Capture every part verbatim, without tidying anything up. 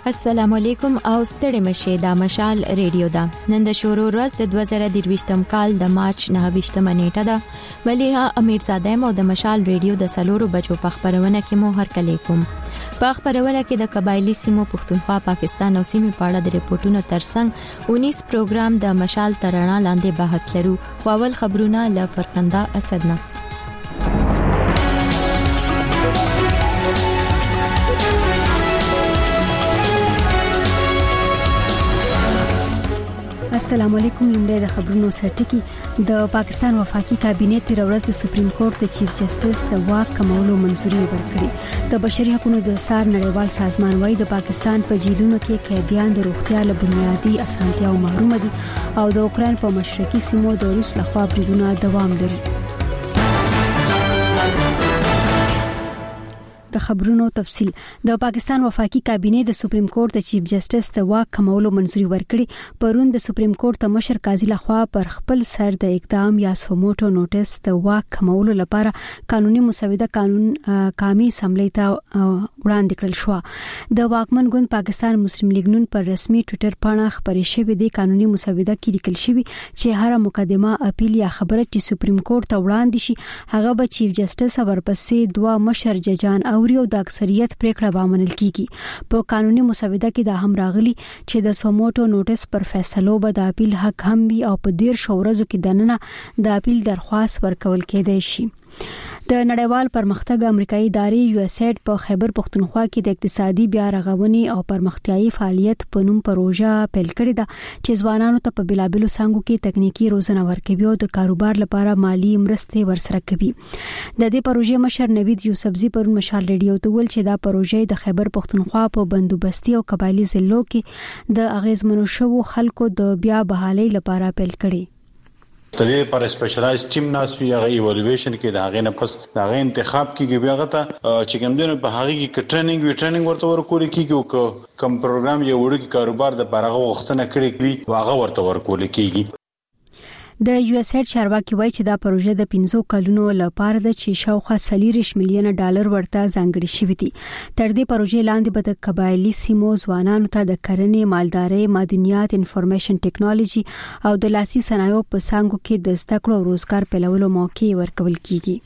السلام علیکم او ستړي مشه دا مشال ریډیو دا نن د شورو ورځ د دوه زره درویشتم کال د مارچ نه ویشتمه نیټه ده مليها امیر زاده مو د مشال ریډیو د سلورو بجو په خبرونه کې مو هر کله کوم په خبرونه کې د قبایلی سیمو پښتونخوا پاکستان او سیمې په اړه د ریپورتونو ترڅنګ اونیس پروګرام د مشال ترانه لاندې بحث لرو خو اول خبرونه ل فرخنده اسدنه السلام علیکم. لمړی د خبرونو سرټکی د پاکستان وفاقي کابینه تیر ورځ د سپریم کورټ د چیف جسټس د واک کمولو منځوري ورکړه. د بشري حقوقو د سار نړیوال سازمان وايي د پاکستان په جیلونو کې قیدیان د روغتیا له بنیادي اسانتیاو محروم دي او د اوکرين په مشرقي سیمو د روس لخوا بریدونه دوام لري. د خبرونو تفصيل. د پاکستان وفاقي کابینه د سپریم کورټ د چیف جسټس د واک کمولو منځوري ورکړي. پرون د سپریم کورټ د مشر قاضي لخوا پر خپل سر د اقدام یا سوموټو نوټس د واک کمولو لپاره قانوني مسوده قانون قامي اسمبلی ته وړاندې کړل شو. د واکمن ګوند پاکستان مسلم لیگ نون پر رسمي ټوئیټر باندې خبرې شوې د قانوني مسوده کې لیکل شوی چې هر مقدمه اپیل یا خبره چې سپریم کورټ ته وړاندې شي هغه به چیف جسټس ورپسې دوه مشر ججان او او د اکثریت پریکړه به منل کیږي. په قانوني مسوده کې دا هم راغلي چې د سوموټو نوټس پر فیصلو به د اپیل حق هم وي او په ډیر شورزو کې دننه د اپیل درخواست ورکول کېدای شي. د نړیوال پرمختګ امریکایي ادارې یو اس ایډ په خیبر پښتونخوا کې د اقتصادي بیا رغونې او پرمختیايي فعالیت په نوم پروژه پیل کړې ده چې ځوانانو ته په بلابلو څنګهو کې تکنیکی روزنه ورکوي او د کاروبار لپاره مالی مرستې ورسره کوي. د دې پروژې مشر نوید یوسفزي پرون مشال ریډیو ته ویل چې دا پروژه د خیبر پښتونخوا په بندوبستي او قبایلی ضلعو کې د اغیزمنو شوو خلکو د بیا بحالي لپاره پیل کړي. تدې پر سپیشلایز ټیم ناس وی هغه ایوالویشن کې دا غي نه پس دا غي انتخاب کیږي بیا غته چې کوم دنه په هغه کې ټریننګ وی ټریننګ ورته ورکول کیږي او کوم پروګرام یو وړي کاروبار د برغه وختونه کړی وي واغه ورته ورکول کیږي. د یو اس ایډ چارواکي وایي چې دا پروژه د پنځو کلونو لپاره د چې شاوخوا سلیریش میلیونه ډالر ورته ځانګړي شوی دي. تر دې پروژې لاندې به د قبایلی سیمو ځوانانو ته د کرنې، مالدارۍ، معدنیات، انفارمیشن ټیکنالوژي او د لاسي صنایعو په څانګو کې د زده کړو او روزګار پیلولو موقع ورکول کیږي.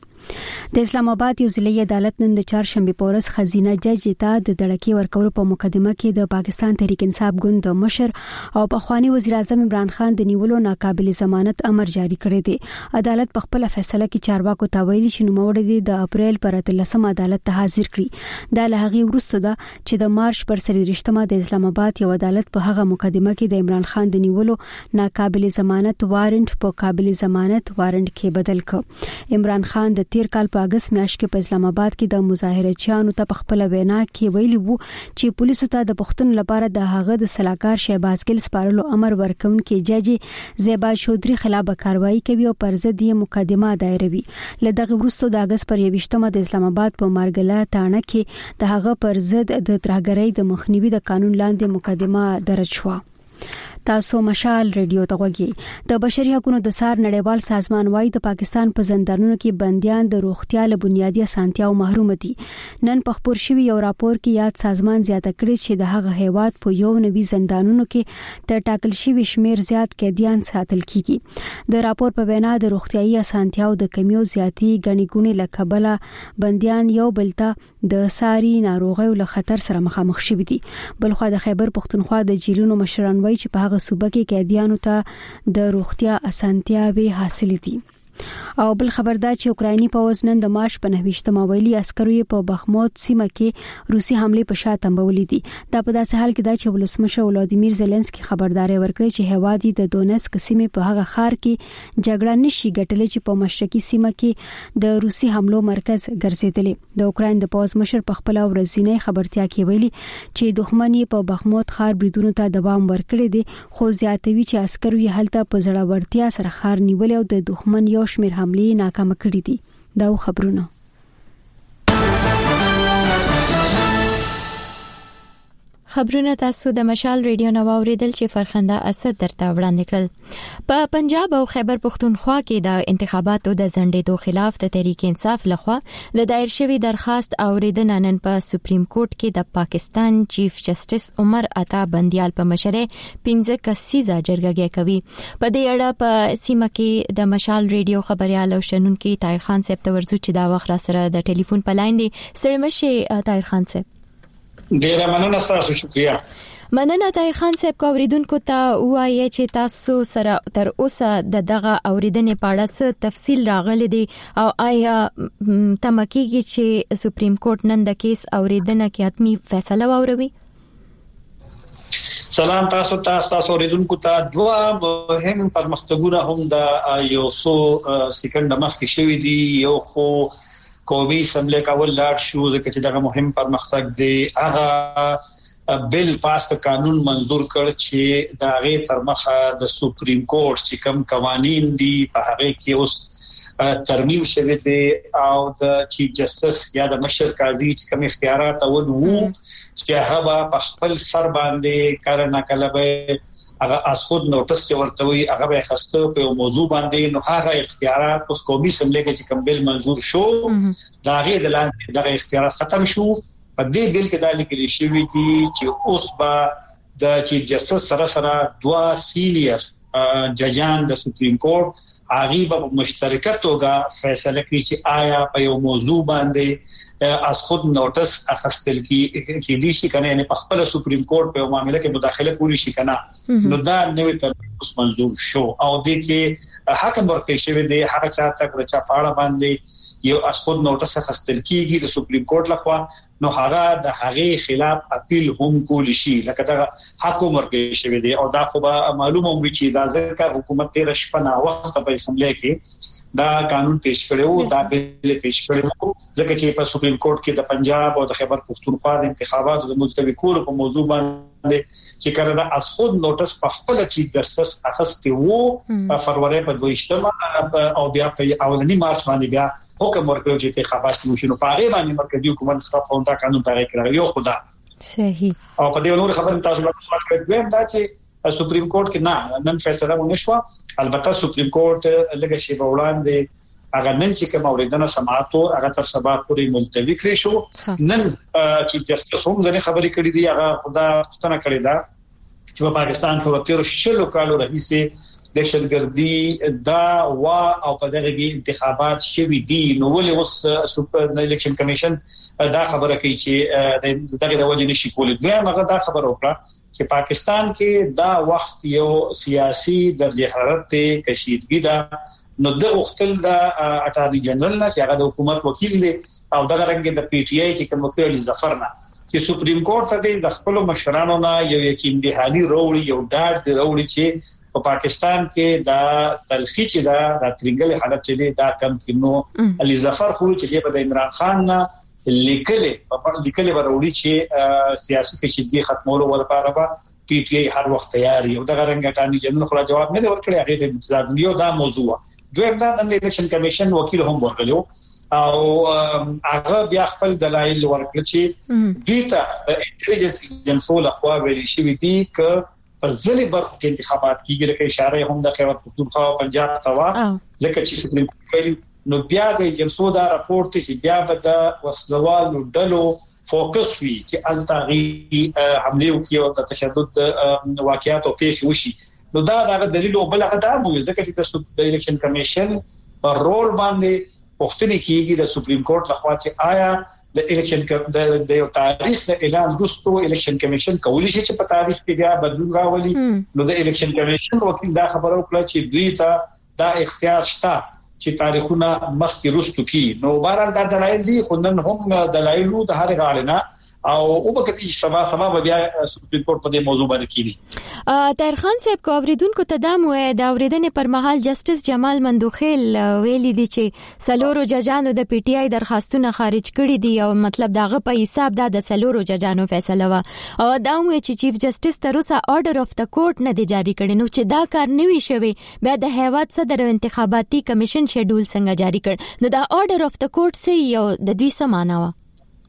د اسلام آباد یو ضلعي عدالت نن د چهارشنبه په ورځ خزینه جج ته د دړکی ورکولو په مقدمه کې د پاکستان تحریک انصاف ګوند د مشر او پخوانی وزیر اعظم عمران خان د نیولو ناقابل ضمانت امر جاری کړی دی. عدالت په خپل فیصله کې چارواکو ته ویلي چې نوموړی د اپریل پر اتلسمه عدالت ته حاضر کړي. دا له هغه وروسته ده چې د مارچ پر سلیریشتمه د اسلام آباد یو عدالت په هغه مقدمه کې د عمران خان د نیولو ناقابل ضمانت وارنټ په قابل ضمانت وارنټ کې بدل کړ. عمران خان د تیر کال په اگست میاشت کې په اسلام آباد کې د مظاهرچیانو ته په خپل وینا کې ویلي وو چې پولیسو ته د پښتون لپاره د هغه د سلاکار شهباز ګل سپارلو امر ورکوونکي جج زیبا چودري خلاف کاروائی کوي او پر ضد یې مقدمه دایروي. لدغه وروسته د اگست پر یوشتمه د اسلام آباد په مارګله تانه کې د هغه پر ضد د ترهګرۍ د مخنیوي د قانون لاندې مقدمه درج شو. تاسو مشال ریډیو ته غوږی. د بشري حقوقو د سار نړیوال سازمان وايي د پاکستان په زندانونو کې بنديان د روغتیا له بنیادي اسانتیاو محروم دي. نن په خبر شوی یو راپور کې یاد سازمان زیاته کړی چې د هغه هیواد په یو نوي زندانونو کې تر ټاکل شوی شمیر زیات قیدیان ساتل کیږي. د راپور په وینا د روغتيایي اسانتیاو د کمیو زیاتی غني ګونې لکبله بنديان یو بلته د ساري ناروغیو له خطر سره مخامخ شوي دي. بلخو د خیبر پښتونخوا د جیلونو مشران وایي چې په هغه صوبه کې قیدیانو ته د روغتیا اسانتیاوي حاصل دي. او بل خبردار چې اوکرایني پوځ نن د مارچ په نهویشتمه ویلي عسکرو په بخموت سیمه کې روسي حمله په شا تنبولې دي. دا په داسې حال کې دا چې ولسمشر ولادیمیر زيلنسکي خبرداري ورکړي چې هواد د دونیتسک سیمه په هغه ښار کې جګړه نشي ګټلې چې په مشرقي سیمه کې د روسي حملو مرکز ګرځیدلې. د اوکراین د پوځ مشر په خپل ورځنی خبرتیا کې ویلي چې دښمن په بخموت ښار بریدونو ته دوام ورکړي دي خو زیاتوي چې عسکرو یې هلته په زړورتیا سره ښار نیولې او د دښمن یو شمیر حمله ناکام کړې دي. دا خبرونه خبرونه تاسو د مشال ریډیو نو اوریدل چې فرخنده اسد درته وړاندې کړل. په پنجاب او خیبر پختونخوا کې د انتخاباتو د ځنډېدو خلاف د تحریک انصاف لخوا د دایر شوی درخواست اوریدنه نن په سپریم کورټ کې د پاکستان چیف جسټس عمر عطا بندیال په مشرۍ پنځه کسیزه جرګه کوي. په دې اړه په سیمه کې د مشال ریډیو خبريال او شنونکي طاهر خان صاحب ته ورزو چې دا وخت را سره د ټلیفون په لاین دی. سلامشه طاهر خان صاحب. ډیره مننه تاسو، شکریہ. مننه طاهر خان صاحب. کو اوریدونکو ته وایي چې تاسو سره تر اوسه د دغه اوریدنې په اړه څه تفصیل راغلي دي او آیا تمکیږي چې سپریم کورټ نن د کیس اوریدنه کې حتمی فیصله وروي؟ سلام تاسو ته تاسو اوریدونکو ته دوه مهم پرمختګونه هم د یو څو سکند مخکې شوې دي. یو خو قومي اسمبلی کول لاړ شو ځکه چې دغه مهم پرمختګ دی. هغه بل پاس قانون منظور کړ چې د هغه تر مخه د سپریم کورټ چې کوم قوانين دي په هغه کې اوس ترمیم شوی دی او د چیف جسټس یا د مشر قاضي چې کوم اختیارات اول وو چې هغه په خپل سر باندې کارنه کلبه هغه از خود نوټس چې ورته وي هغه به خسته په موضوع باندې نو هغه اختیارات اوس قومي اسمبلی کې چې کوم بل منظور شو دا غي د لاندې دغه اختیارات ختم شو. په دې بل کې د لیکل شوی دي چې اوس به د چیف جسټس سره سره دوا سینیئر ججان د سپریم کورټ هغه به مشترکه توګه فیصله کوي چې آیا په یو موضوع باندې از خود نوټس اخستل کی کې دي شي کنه نه په خپل سپریم کورټ په معاملې کې مداخله کولی شي کنه. نو دا نوې تر منظور شو او د کې حکم ورکړي شوی دی هغه چاته ورچا پاړه باندې یو از خود نوټس اخستل کیږي د سپریم کورټ لخوا نو هغه د هغه خلاف اپیل هم کولی شي لکه دا حکم ورکړي شوی دی. او دا خو معلومه وي چې دا ځکه حکومت تیر شپه نا وخت په اسمبلی کې دا قانون پیش کړو دا بل پیش کړو ځکه چې په سپریم کورټ کې د پنجاب او د خیبر پختونخوا د انتخاباتو د ملتوي کولو په موضوع باندې چې کړه دا از خود نوټس په خپل چیف جسټس اخستي وو په فروری په دویشتمه او بیا په اولنی مارچ باندې بیا حکم ورکړ چې انتخابات وشي. نو په هغه باندې مرکزی حکومت څخه فوندا قانون تغیر کړو یو خدا صحیح. او په دې نور خبره تاسو ته ورکړم دا چې سپریم کورټ کې نه نن فیصله ونه شو. البته سپریم کورټ لږه شی وړاندې هغه نن چې کوم اوریدنه سماعتو هغه تر سبا پورې ملتوي کړی شو. نن چې جسټس هم ځنې خبرې کړې دي هغه خدا پښتنه کړې ده چې په پاکستان کې وختي شلو کالو راهیسه د شلګردي دا وا او په دغه کې انتخابات شوي دي. نو ولې اوس سپر الیکشن کمیشن دا خبره کوي چې دغه د وجه نشي کولای. دوی هغه دا خبره وکړه چې پاکستان کې دا وخت یو سیاسي درجه حرارت ته کشیدګي ده. نو د وختل د اټارنی جنرال نه چې هغه د حکومت وکیل دی او دغه رنګ د پی ټی آی چې کوم وکیل ظفر نه چې سپریم کورټ ته د خپل مشرانو نه یو یقین دهالي وروړي یو ډاډ وروړي چې په پاکستان کې دا تلخی چې دا د ترنګل حالت چې دا کم کینو علي ظفر خو چې په عمران خان نه لیکلې په لیکلې وروړي چې سیاسي کشیدګي ختمولو لپاره به پی ټی آی هر وخت تیار یو دغه رنګ اټارنی جنرال خو جواب نه ورکړي هغه د انتظامیو دا موضوع دوی دا د الیکشن کمیشن وکیل هم ورغلو او هغه بیا خپل دلایل ورکړي چې دیتا انټيليجنس ایجنسو له خوا ویل شوی دي ک پر ځلې برخو کې انتخابات کیږي لکه اشاره هم د خیبر پختونخوا او پنجاب توا ځکه چې سپریم کورټ نو بیا د ایجنسو دا راپورټ چې بیا به د وسلوالو ډلو فوکس وي چې التاغي حمله وکړي او د تشدد واقعیات او پیښ وشي. نو دا دا دلیل او بل هغه دا وي ځکه چې د الیکشن کمیشن پر رول باندې پښتني کیږي د سپریم کورټ لخوا چې آیا د الیکشن د یو تاریخ د اعلان وروسته الیکشن کمیشن کولی شي چې په تاریخ کې بیا بدلون راولي. نو د الیکشن کمیشن وکیل دا خبره وکړه چې دوی ته دا اختیار شته چې تاریخونه مخکې وروسته کی. نو بهرحال دا دلایل دي خو نن هم دلایل د هر غاړه او او په کې سبا سبا بیا سپریم کورټ په دې موضوع باندې کیږي. طاهر خان صاحب کو اوریدونکو ته دا مو د اوریدنې پر مهال جسټس جمال مندوخیل ویلي دي چې سلورو ججانو د پی ټی آی درخواستونه خارج کړي دي او مطلب داغه په حساب دا د سلورو ججانو فیصله و او دا مو چې چیف جسټس تر اوسه آرډر اف د کورټ نه دی جاری کړي. نو چې دا کار نوي شوی بیا د هیواد صدر انتخاباتي کمیشن شیډول څنګه جاری کړ نو دا آرډر اف د کورټ سي یو د دوی سمانه و.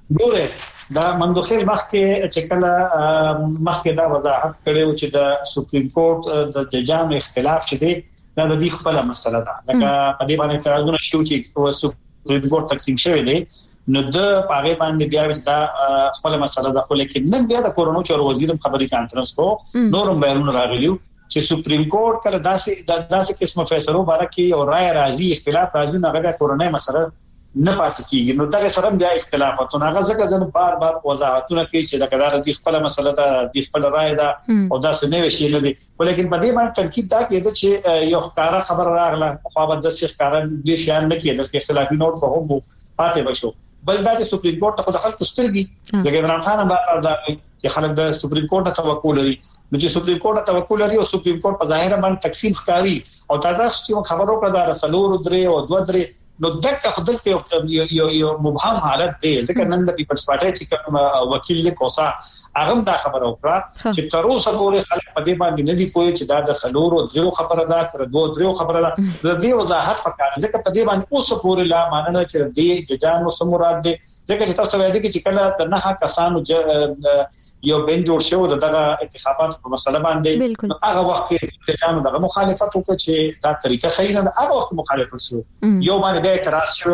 ګوره دا منځخیل مخکې چې کله مخکې دا وضاحت کړو چې د سپریم کورټ د ججانو اختلاف چې دی دا د دې خپل مسله ده لکه په دې باندې کارونه شو چې سپریم کورټ تقسیم شوی دی نو د پاره باندې بیا دا خپل مسله ده خو لیکن نن بیا د کورونو چور وزیر خبري کانفرنس کو نورم بیرون راغلیو چې سپریم کورټ کله داسې داسې قسمه فیصلو بارکه او رائے راځي اختلاف راځي نه غږه کورونه مسله نه پاتې کیږي نو دا سره بیا اختلافاتونه هغه ځکه ځنه بار بار وضاحتونه کوي چې دا کډار د خپل مسله ده د خپل رائے ده او دا څه نه وشي نه دي ولیکن په دې باندې تاکید دا کېده چې یو ښکارا خبر راغله خو به د څه ښکارا دې شان نه کېده چې اختلافي نوٹ په هم پاتې بشو بل دا چې سپریم کورټ ته خلک سترګي د عمران خان بار دا چې خلک د سپریم کورټ ته توقع لري نو چې سپریم کورټ ته توقع لري او سپریم کورټ په ظاهر باندې تقسیم ښکاری او تاسو چې خبرو کړه دا رسلور درې او دوه درې نو دغه خدای په یو یو مبهم حالت دی ځکه نن د پیپلز پارټي چې وکیل لیکوسا هغه دا خبره وکړه چې تر اوسه پورې خلک په دې باندې نه دی پوهی چې دا د سلور او درو خبره ده تر دوه درو خبره ده د دې وضاحت فکر ځکه په دې باندې اوسه پورې لا ماننه چې دې ججانو سمورات دي ځکه چې تاسو وایي چې کله د نه کسانو یو بین جوړ شو دغه انتخابات په مسله باندې هغه وخت کې ججانو دغه مخالفت وکړي چې دا طریقه صحیح نه ده هغه وخت مخالفت شو یو باندې د اعتراض شو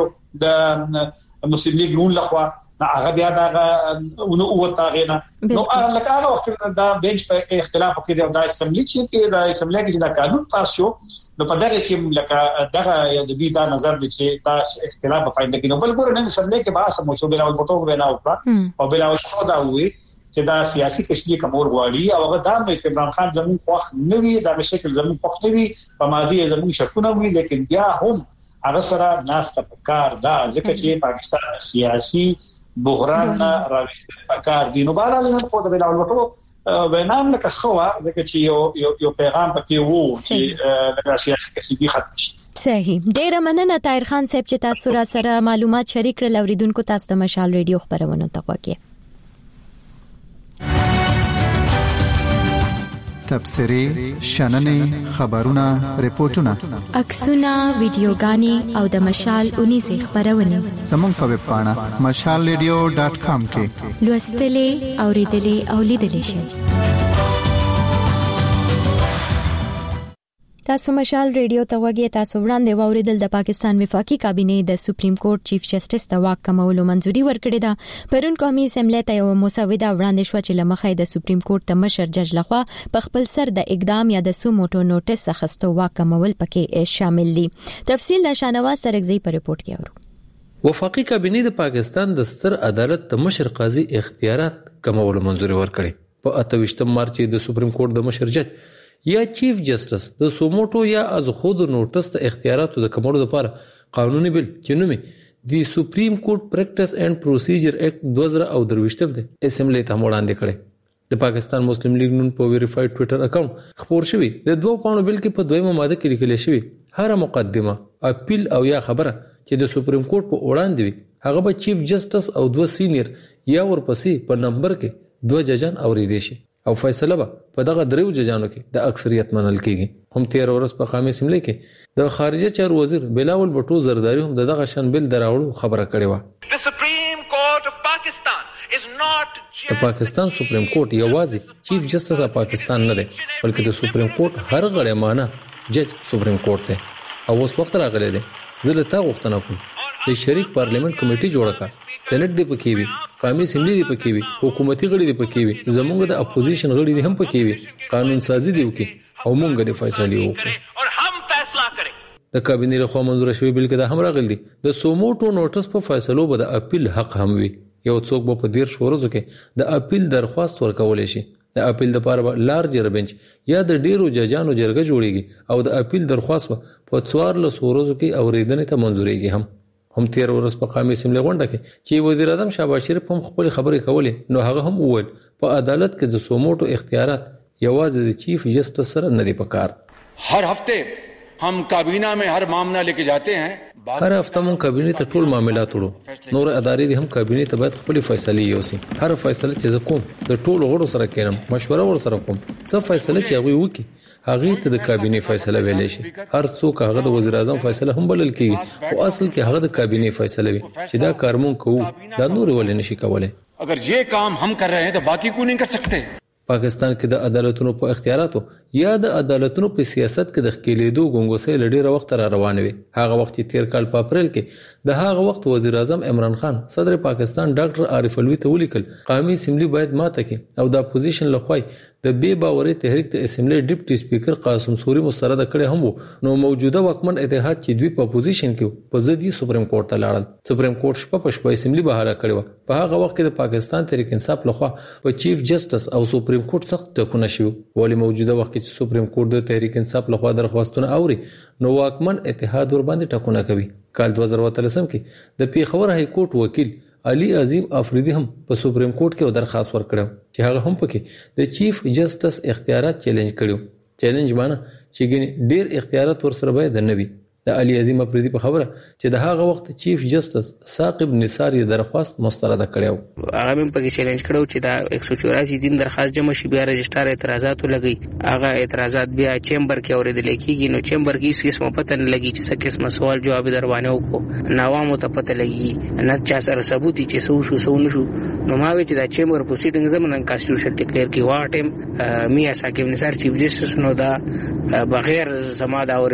د مسلم لیگ نون لخوا هغه بیا دا نو وته غینا نو لکه هغه وخت دا بنچ په اختلاف کې دا اسمبلی چې دا اسمبلی کې دا قانون پاس شو نو په دغه کې لکه دغه د دې دا نظر دي چې دا اختلاف په پاینده کې نو بل ګور نه اسمبلی کې بحث مو شو بلا وټو وینا وکړه او بلا وشو دا وی چې دا سیاسي کشتي کومور غواړي او هغه دا مې عمران خان زمون خوښ نه وي دا به شکل زمون خوښ نه وي په ماضي زمون شکونه وي لیکن بیا هم هغه سره ناس ته پکار دا ځکه چې پاکستان سیاسي بحران راوستل پکار دي نو بهر نه په دغه ډول وټو وینام لکه خوا ځکه چې یو یو پیغام پکې وو چې د سیاسي کشتي ختم شي صحیح ډیر مننه طاهر خان صاحب چې تاسو را سره معلومات شریک کړل اوریدونکو تاسو د مشال ریډیو خبرونه تقوی تبصرې شننې خبرونه ریپورتونه عکسونه ویډیوګانې او د مشال اونیزه خبرونه زموږ په ویب پاڼه مشال ریډیو ډاٹ کام کې لوستلې اوریدلې او لیدلې شئ تاسو مشال ریډیو ته وګورئ تاسو وړاندې واوریدل د پاکستان وفاقي کابینه د سپریم کورټ چیف جسټس ته واک کمولو منځوري ورکړې ده پرون قومي اسمبلی ته یو مسوده وړاندې شو چې لمخې د سپریم کورټ ته مشر جج لخوا په خپل سر د اقدام یا د سو موټو نوټس اخیستو واک کمول پکې شامل دي تفصیل د شانواز سرګزی په ریپورت کې اورو وفاقي کابینه د پاکستان د ستر عدالت د مشر قاضي اختیارات کمولو منځوري ورکړي په اته ویشتم مارچ د سپریم کورټ د مشر جج یا چیف جسټس د سوموټو یا از خود نوټس ته اختیاراتو د کمولو لپاره قانوني بل چې نومي د سپریم کورټ پریکټس اینڈ پروسیجر ایکټ دوه زره او درویشتم د اسمبلی ته وړاندې کړي د پاکستان مسلم لیگ نون په ویریفاید ټوئیټر اکاونټ خبر شوی د دوه پاڼو بل کې په دویمه ماده کې لیکل شوی هر مقدمه اپیل او یا خبره چې د سپریم کورټ په وړاندې وي هغه به چیف جسټس او دوه سینیئر یا ورپسې په نمبر کې دوه ججان اوریدي شي او فیصله به په دغه دریو ججانو کې د اکثریت منل کیږي هم تیر ورځ په قومي اسمبلی کې د خارجه چارو وزیر بلاول بټو زرداری هم دغه شان بل دراوړو خبره کړې و د سپریم کورټ اف پاکستان از ناٹ د پاکستان سپریم کورټ یوازې چیف جسټس اف پاکستان نه دی بلکې د سپریم کورټ هر غړی مانه جج سپریم کورټ دی او اوس وخت راغلی دی زه له تا غوښتنه کوم چې شریک پارلیمنت کمیټي جوړه کړه سېنات دی پکې وي قومي اسمبلی دی پکې وي حکومتي غړي دی پکې وي زموږ د اپوزیشن غړي دی هم پکې وي قانون سازي دی وکي او موږ د فیصله وکړو او هم فیصله کړي د کابینې لخوا منظور شوی بل کې د هم راغلی دی د سوموټو نوټس په فیصلو به د اپیل حق هم وي یو څوک به په دیر شورزو کې د اپیل درخواست ورکول شي د اپیل لپاره لارجر بنچ یا د ډیرو ججانو جرګه جوړیږي او د اپیل درخواست په څوار له سورزو کې اوریدنې ته منځوريږي هم هم تیر ورځ په قومي اسمبلی غونډه کې چې وزیر اعظم شهباز شریف هم خپل خبرې کولې نو هغه هم وویل په عدالت کې د سوموټو اختیارات یوازې د چیف جسټس سره نه دی پکار هر هفته هم کابینه میں ہر معاملہ لے کے جاتے ہیں هر هفته مون کابینه ته ټول معاملات وړو نور ادارې دي هم کابینه ته باید خپل فیصله یوسي هر فیصله چې کوم د ټول غړو سره کېنم مشوره ور سره کوم څه فیصله چې هغه وکي هغه ته د کابینه فیصله ویل شي. هر څوک هغه د وزیر اعظم فیصله هم بلل کیږي خو اصل کې هغه د کابینه فیصله وي چې دا کارمون کوو دا نور ولې نشي کولای. اگر یہ کام ہم کر رہے ہیں تو باقی کیوں نہیں کر سکتے؟ پاکستان کې د عدالتونو په اختیاراتو یا د عدالتونو په سیاست کې د خکېلیدو غونګوسې لډیره وخت را روان وي. هغه وخت چې تیر کال په اپریل کې د هغه وخت وزیر اعظم عمران خان صدر پاکستان ډاکټر عارف الوی ته ولیکل قومي اسمبلی باید ماته کې او د اپوزیشن لخوا د بې باوري تحریک د اسمبلی ډیپټي سپیکر قاسم سوري مسترد کړي هم وو. نو موجوده واکمن اتحاد چې دوی په اپوزیشن کې په ضد یې سپریم کورټ ته لاړل. سپریم کورټ شپه په شپه اسمبلی بهاله کړي و. په هغه وخت کې د پاکستان تحریک انصاف لخوا په چیف جسټس او سپریم کورټ سخت ټکونه شو. ولی موجوده وخت کې سپریم کورټ د تحریک انصاف لخوا درخواستونه اوري نو واکمن اتحاد ور باندې ټکونه کوي. کال دوه زره اتلسم کې د پیښور های کورټ وکیل علي عظیم افریدي هم په سپریم کورټ کې درخواست ورکړو چې هغه هم پکې د چیف جسټس اختیارات چیلنج کړو. چیلنج معنی چې ګنې ډیر اختیارات ورسره باید نه وي. د علي عظیم افریدي په خبره چې د هغه وخت چیف جسټس ثاقب نثار یې درخواست مسترد کړو. هغه هم پکې چیلنج کړو چې دا یک سو چوراسی دین درخواست جمع شي بیا رجسټر اعتراضات لګي. هغه اعتراضات بیا چیمبر کې اوریدل کېږي نو چیمبر کې هیڅ قسمه پته نه لګي چې څه قسمه سوال جواب دروانه وکړو. نوامو ته پته لګي نه چا سره ثبوت چې سو شو سو نشو. نو ما وی چې دا چیمبر پروسیډینګ زمونږ کانسټیټیوشن ډیکلیئر کی واټم میا ثاقب نثار چیف جسټس نو دا بغیر زما دا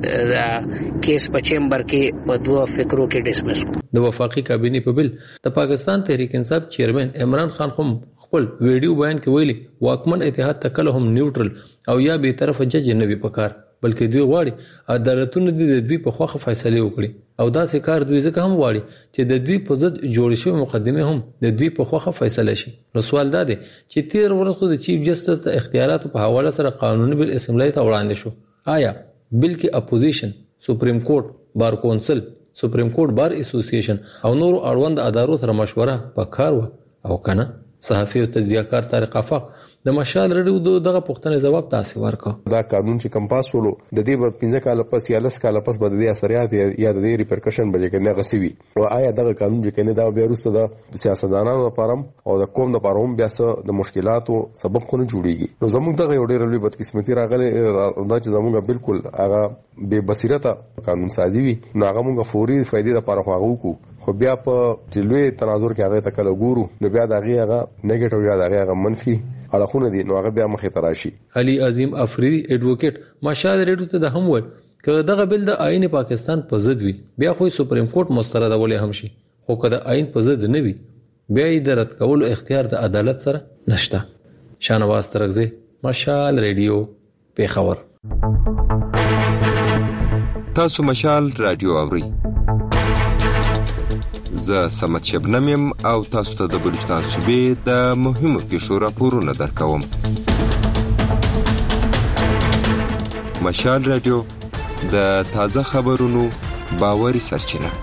اوریدو کیس په چیمبر کې په دوه فکرو کې ډیسمس کو. د وفاقي کابینه په بل د پاکستان تحریک انصاف چیرمن عمران خان هم خپل ویډیو بیان کې ویلي واکمن اتحاد تکله هم نیوټرل او یا به طرف جج نه وي پکار بلکې دوی غواړي عدالتونه د دوی په خوخه فیصله وکړي او دا سکار دوی ځکه هم غواړي چې د دوی په ضد جوړ شوی مقدمه هم د دوی په خوخه فیصله شي. نو سوال دا دی چې تیر ورځ د چیف جسټس د اختیاراتو په حواله سره قانوني بل اسمبلی ته وړاندې شو. آیا بل کې اپوزیشن سپریم کورټ بار کونسل سپریم کورټ بار اسوسییشن او نور اړوند ادارو سره مشوره پکار و او کنه؟ صحافي او تجزیه‌کار طارق افاق د مشال رډیو دغه پوښتنې جواب تاسو ورکړ. دا قانون چې کمپاس شولو د دې په پنځه کال پس یا لس کال پس بد دي اثرات یا د دې ریپرکشن بلې کنه غسوي او آیا دغه قانون چې کنه دا بیا وروسته د سیاستدانانو لپاره او د قوم لپاره هم بیا څه د مشکلاتو سبب خو نه جوړيږي. نو زموږ دغه یو ډېر لوی بدقسمتي راغله دا چې زموږ بالکل هغه بے بصیرته قانون سازي وي نو هغه موږ فوري فائدې لپاره خو هغه کو خو بیا په چلوي تناظر کې هغه تکل ګورو نو بیا دغه هغه نیگیټیو یا دغه هغه منفي اړخونه دي نو هغه بیا مخې ته راشي. علي عظیم افریدي اډوکیټ مشال ریډیو ته د هم ول ک دغه بل د آئین پاکستان په ضد وي بیا خو سپریم کورټ مسترد ولې هم شي خو کله آئین په ضد نه وي بیا یې درت کول اختیار د عدالت سره نشته. شانواز ترغزي مشال ریډیو پیښور. تاسو مشال رادیو اورئ. زه سمت شبنم یم او تاسو ته د بلوچستان صوبې د مهمو پیښو راپورونه درکوم. مشال رادیو د تازه خبرونو باوري سرچینه.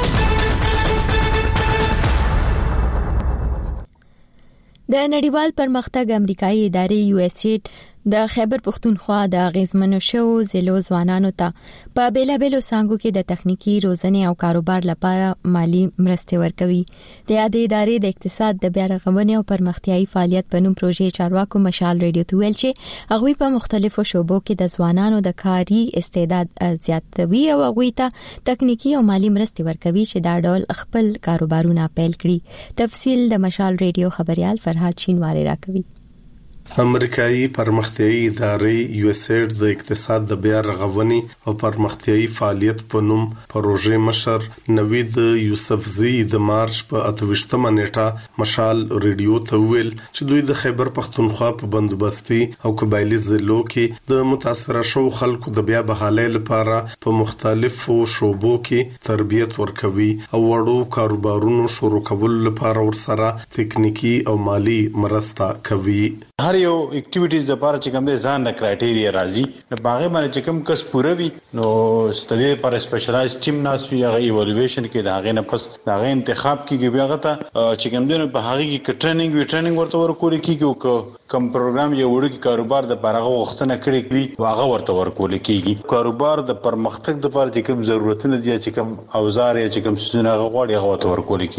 د نړیوال پرمختګ امریکایي ادارې یو اس ایډ د خیبر پختونخوا د غیزمنو شو زلو ځوانانو ته په بیلابلو څانګو کې د تخنیکی روزنې او کاروبار لپاره مالی مرستې ورکوي. د یادې ادارې د اقتصاد د بیا رغونې او پرمختیايي فعالیت په نوم پروژې چارواکو مشال ریډیو ته ویل چې هغوی په مختلفو شوبو کې د ځوانانو د کاري استعداد زیاتوي او هغوی ته تخنیکی او مالی مرستې ورکوي چې دا ډول خپل کاروبارونه پیل کړي. تفصیل د مشال ریډیو خبريال فرهاد شینواری راکوي. امریکایي پرمختیايي ادارې یو اس ایډ د اقتصاد د بیا رغونې او پرمختیايي فعالیت په نوم پروژې مشر نوید یوسفزی د مارچ په اتوشتمه نیټه مشال ریډیو ته ویل چې دوی د خیبر پختونخوا په بندوبستي او قبایلی ضلعو کې د متاثره شو خلکو د بیا بحالۍ لپاره په مختلفو شوبو کې تربیت ورکوي او وړو کاروبارونو شروع کولو لپاره ورسره تکنیکی او مالی مرسته کوي. هر یو اکټیویټیز لپاره چې کوم د ځان نه کرایټیریا راځي نو باغې باندې چې کوم کس پوره وي نو ستدي پر سپیشلایز ټیم ناس وی هغه ایوالویشن کې دا غي نه پس دا غي انتخاب کیږي بیا غته چې کوم دنه په هغه کې ټریننګ وی ټریننګ ورته ورکول کیږي کوم پروګرام یو وړو کې کاروبار د پرغه وختنه کړی وي واغه ورته ورکول کیږي. کاروبار د پرمختګ لپاره چې کوم ضرورتونه دي چې کوم اوزار یا چې کوم څه نه غواړي هغه ورته ورکول کیږي.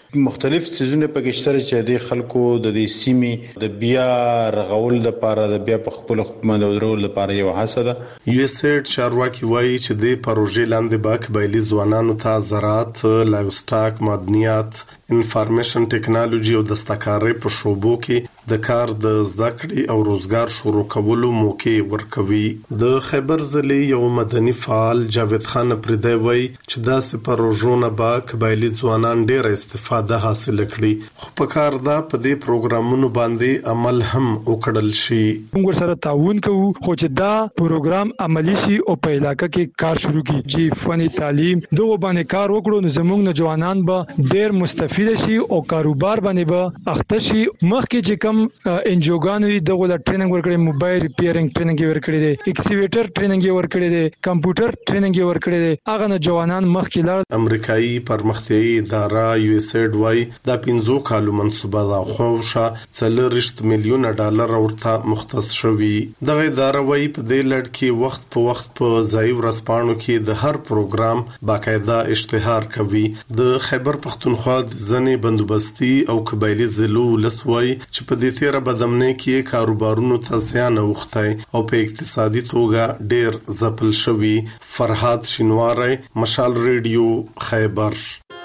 مختلف سيزونه پکې شته چې د خلکو د دې سیمې د بیا رغول د لپاره د بیا په خپل حکومت درول لپاره یو هڅه ده. یو اس ایډ چارواکي وایي چې د پروژې لاندې به قبایلی ځوانانو ته زراعت، لایف سټاک، معدنیات، انفارمیشن ټیکنالوژي او دستکارۍ په شوبو کې د کار د زده کړې او روزګار شروع کولو موقع ورکوي. د خیبر ضلع یو مدني فعال جاوید خان پردی وایي چې داسې پروژونه به قبایلی ځوانان ډېر استفاده حاصل کړي، خو په کار دا په دې پروګرامونو باندې عمل هم وکړل شي. موږ سره تعاون کوو خو چې دا پروګرام عملی شي او په علاقې کې کار شروع کړي چې فني تعلیم دغه باندې کار وکړو نو زموږ نوجوانان به ډېر مستفید شي او کاروبار باندې به اخته شي. مخکې چې کوم انجوګانو دغه د ټریننګ ورکړي، موبایل ریپیرینګ ټریننګ ورکړي دي، ایکسکیویټر ټریننګ ورکړي دي، کمپیوټر ټریننګ ورکړي دي، هغه نوجوانان مخکې لار. امریکایي پرمختیایي اداره یو اس ایډ وايي د پنځو کالو منصوبه دا خوښه څلورشت میلیونه ډالر ورته مختص شوی. دغه اداره وايي په دې لړ کې وخت په وخت په ځای ورسپانو کې د هر پروګرام باقاعده اشتهار کوي. د خیبر پختونخوا ځنې بندوبستي او قبایلی ضلعو لسوي چې په دې تیر بدمنه کې کاروبارونو ته زیان اوختای او په اقتصادي توګه ډېر ځپل شوی. فرحات شینواری، مشال ریډیو، خیبر.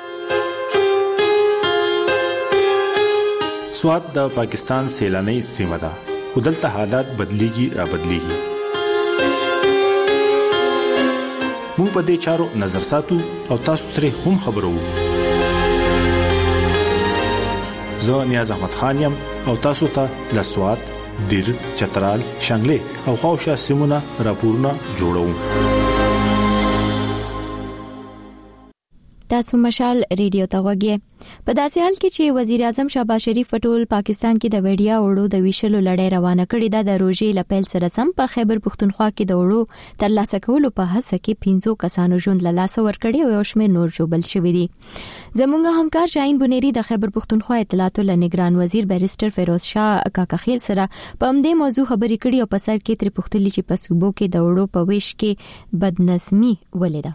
سواد د پاکستان سیلاني سیمه ده، خو دلته حالات بدلیږي را بدلیږي. موږ په دې چارو نظر ساتو او تاسو ترې هم خبرو. زه نیاز احمد خان یم او تاسو ته له سواد، دیر، چترال، شانګلې او خواوشا سیمونه راپورونه جوړوم. تاسو مشال ریډیو ته وګورئ. په داسې حال کې چې وزیر اعظم شهباز شریف په ټول پاکستان کې د وړیا وړو د ویشلو لړۍ روانه کړې ده، د روزې لپیل سره سم په خیبر پختونخوا کې د وړو ترلاسه کولو په هڅه کې پنځو کسانو ژوند له لاسه ورکړي او یو شمېر نور ژوبل شوي دي. زموږ همکار شاهین بنيري د خیبر پختونخوا اطلاعاتو له نگران وزیر بیرسټر فیروز شاه کاکاخیل سره په همدې موضوع خبرې کړي او په سر کې تر پختلي چې په صوبو کې د وړو په ویش کې بدنظمي ولیده.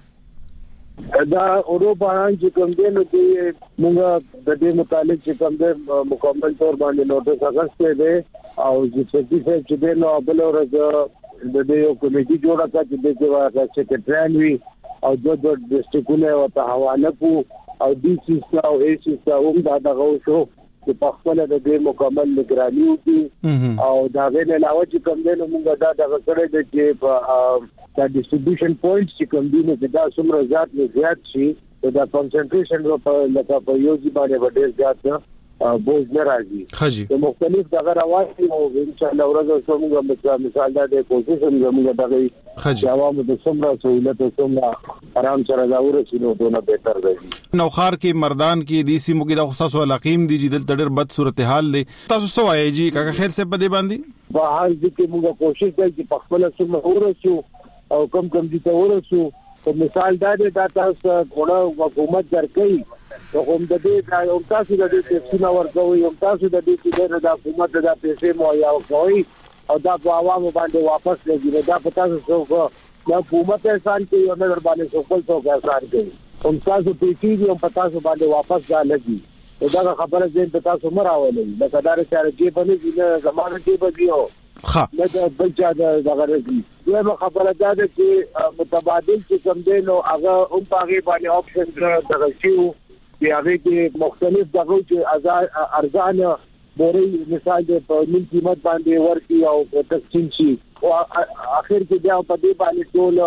دا اروپایان چې کوم دي نو چې موږ د دې متعلق چې کوم دي مکمل تور باندې نوټس اغسته دي او چې څه چې دي نو بل ورځ د دې یو کمیټي جوړه کړه چې د دې سیکریټریان وي او د دوه ډیسټریکټونو او ته حواله کو او ډي سی او اي سی او دا دغه شو چې په خپل د دې مکمل نگراني وکړي او دا غوښنه علاوه چې کوم دي نو موږ دا دغه کړی دی چې په دا ډیسټریبیوشن پوینټس چې کوم دي نو دا څومره زیات نه زیات شي دا کنسنټریشن په لکه په یو ځای باندې ډېر زیات بوج نه راځي. د مختلف دغه راوځي او ان شاء الله ورځ څومره مثال دا د کوشش زموږ دغه جواب د څومره سہولت او څومره آرام سره دا ورسینو دونه بهتر دی. نوخار کې مردان کې دي سیمو کې د خصوصو علاقیم دي چې د ډېر بد صورتحال دي. تاسو څه وایي جی کاکا خیر سے په دې باندې؟ په حال کې موږ کوشش کوي چې په خپل څومره ورسو او کم کم دي ته ورسو. په مثال دا دی دا تاسو غوړه حکومت درکې نو کوم د دې دا یو تاسو د دې څخه ورکوي یو تاسو د دې چې د حکومت د پیسې مو یا کوي او دا په عوامو باندې واپس لګي دا په تاسو څو دا حکومت احسان کوي او نه باندې څو خپل څو احسان کوي هم تاسو پیسې دي هم په تاسو باندې واپس دا لګي دا خبره دې په تاسو مراولې دا کډاره چې کې باندې د زمانه کې بدیو ها دا بل چا دا غرضي یو خبره ده چې متبادل چې کوم دی نو هغه هم پاغي باندې آپشن دغه شیو چې هغه کې مختلف دغه چې ارزان بوري مثال د په نیم قیمت باندې ورکی او تقسیم شي او اخر کې بیا په دې باندې ټول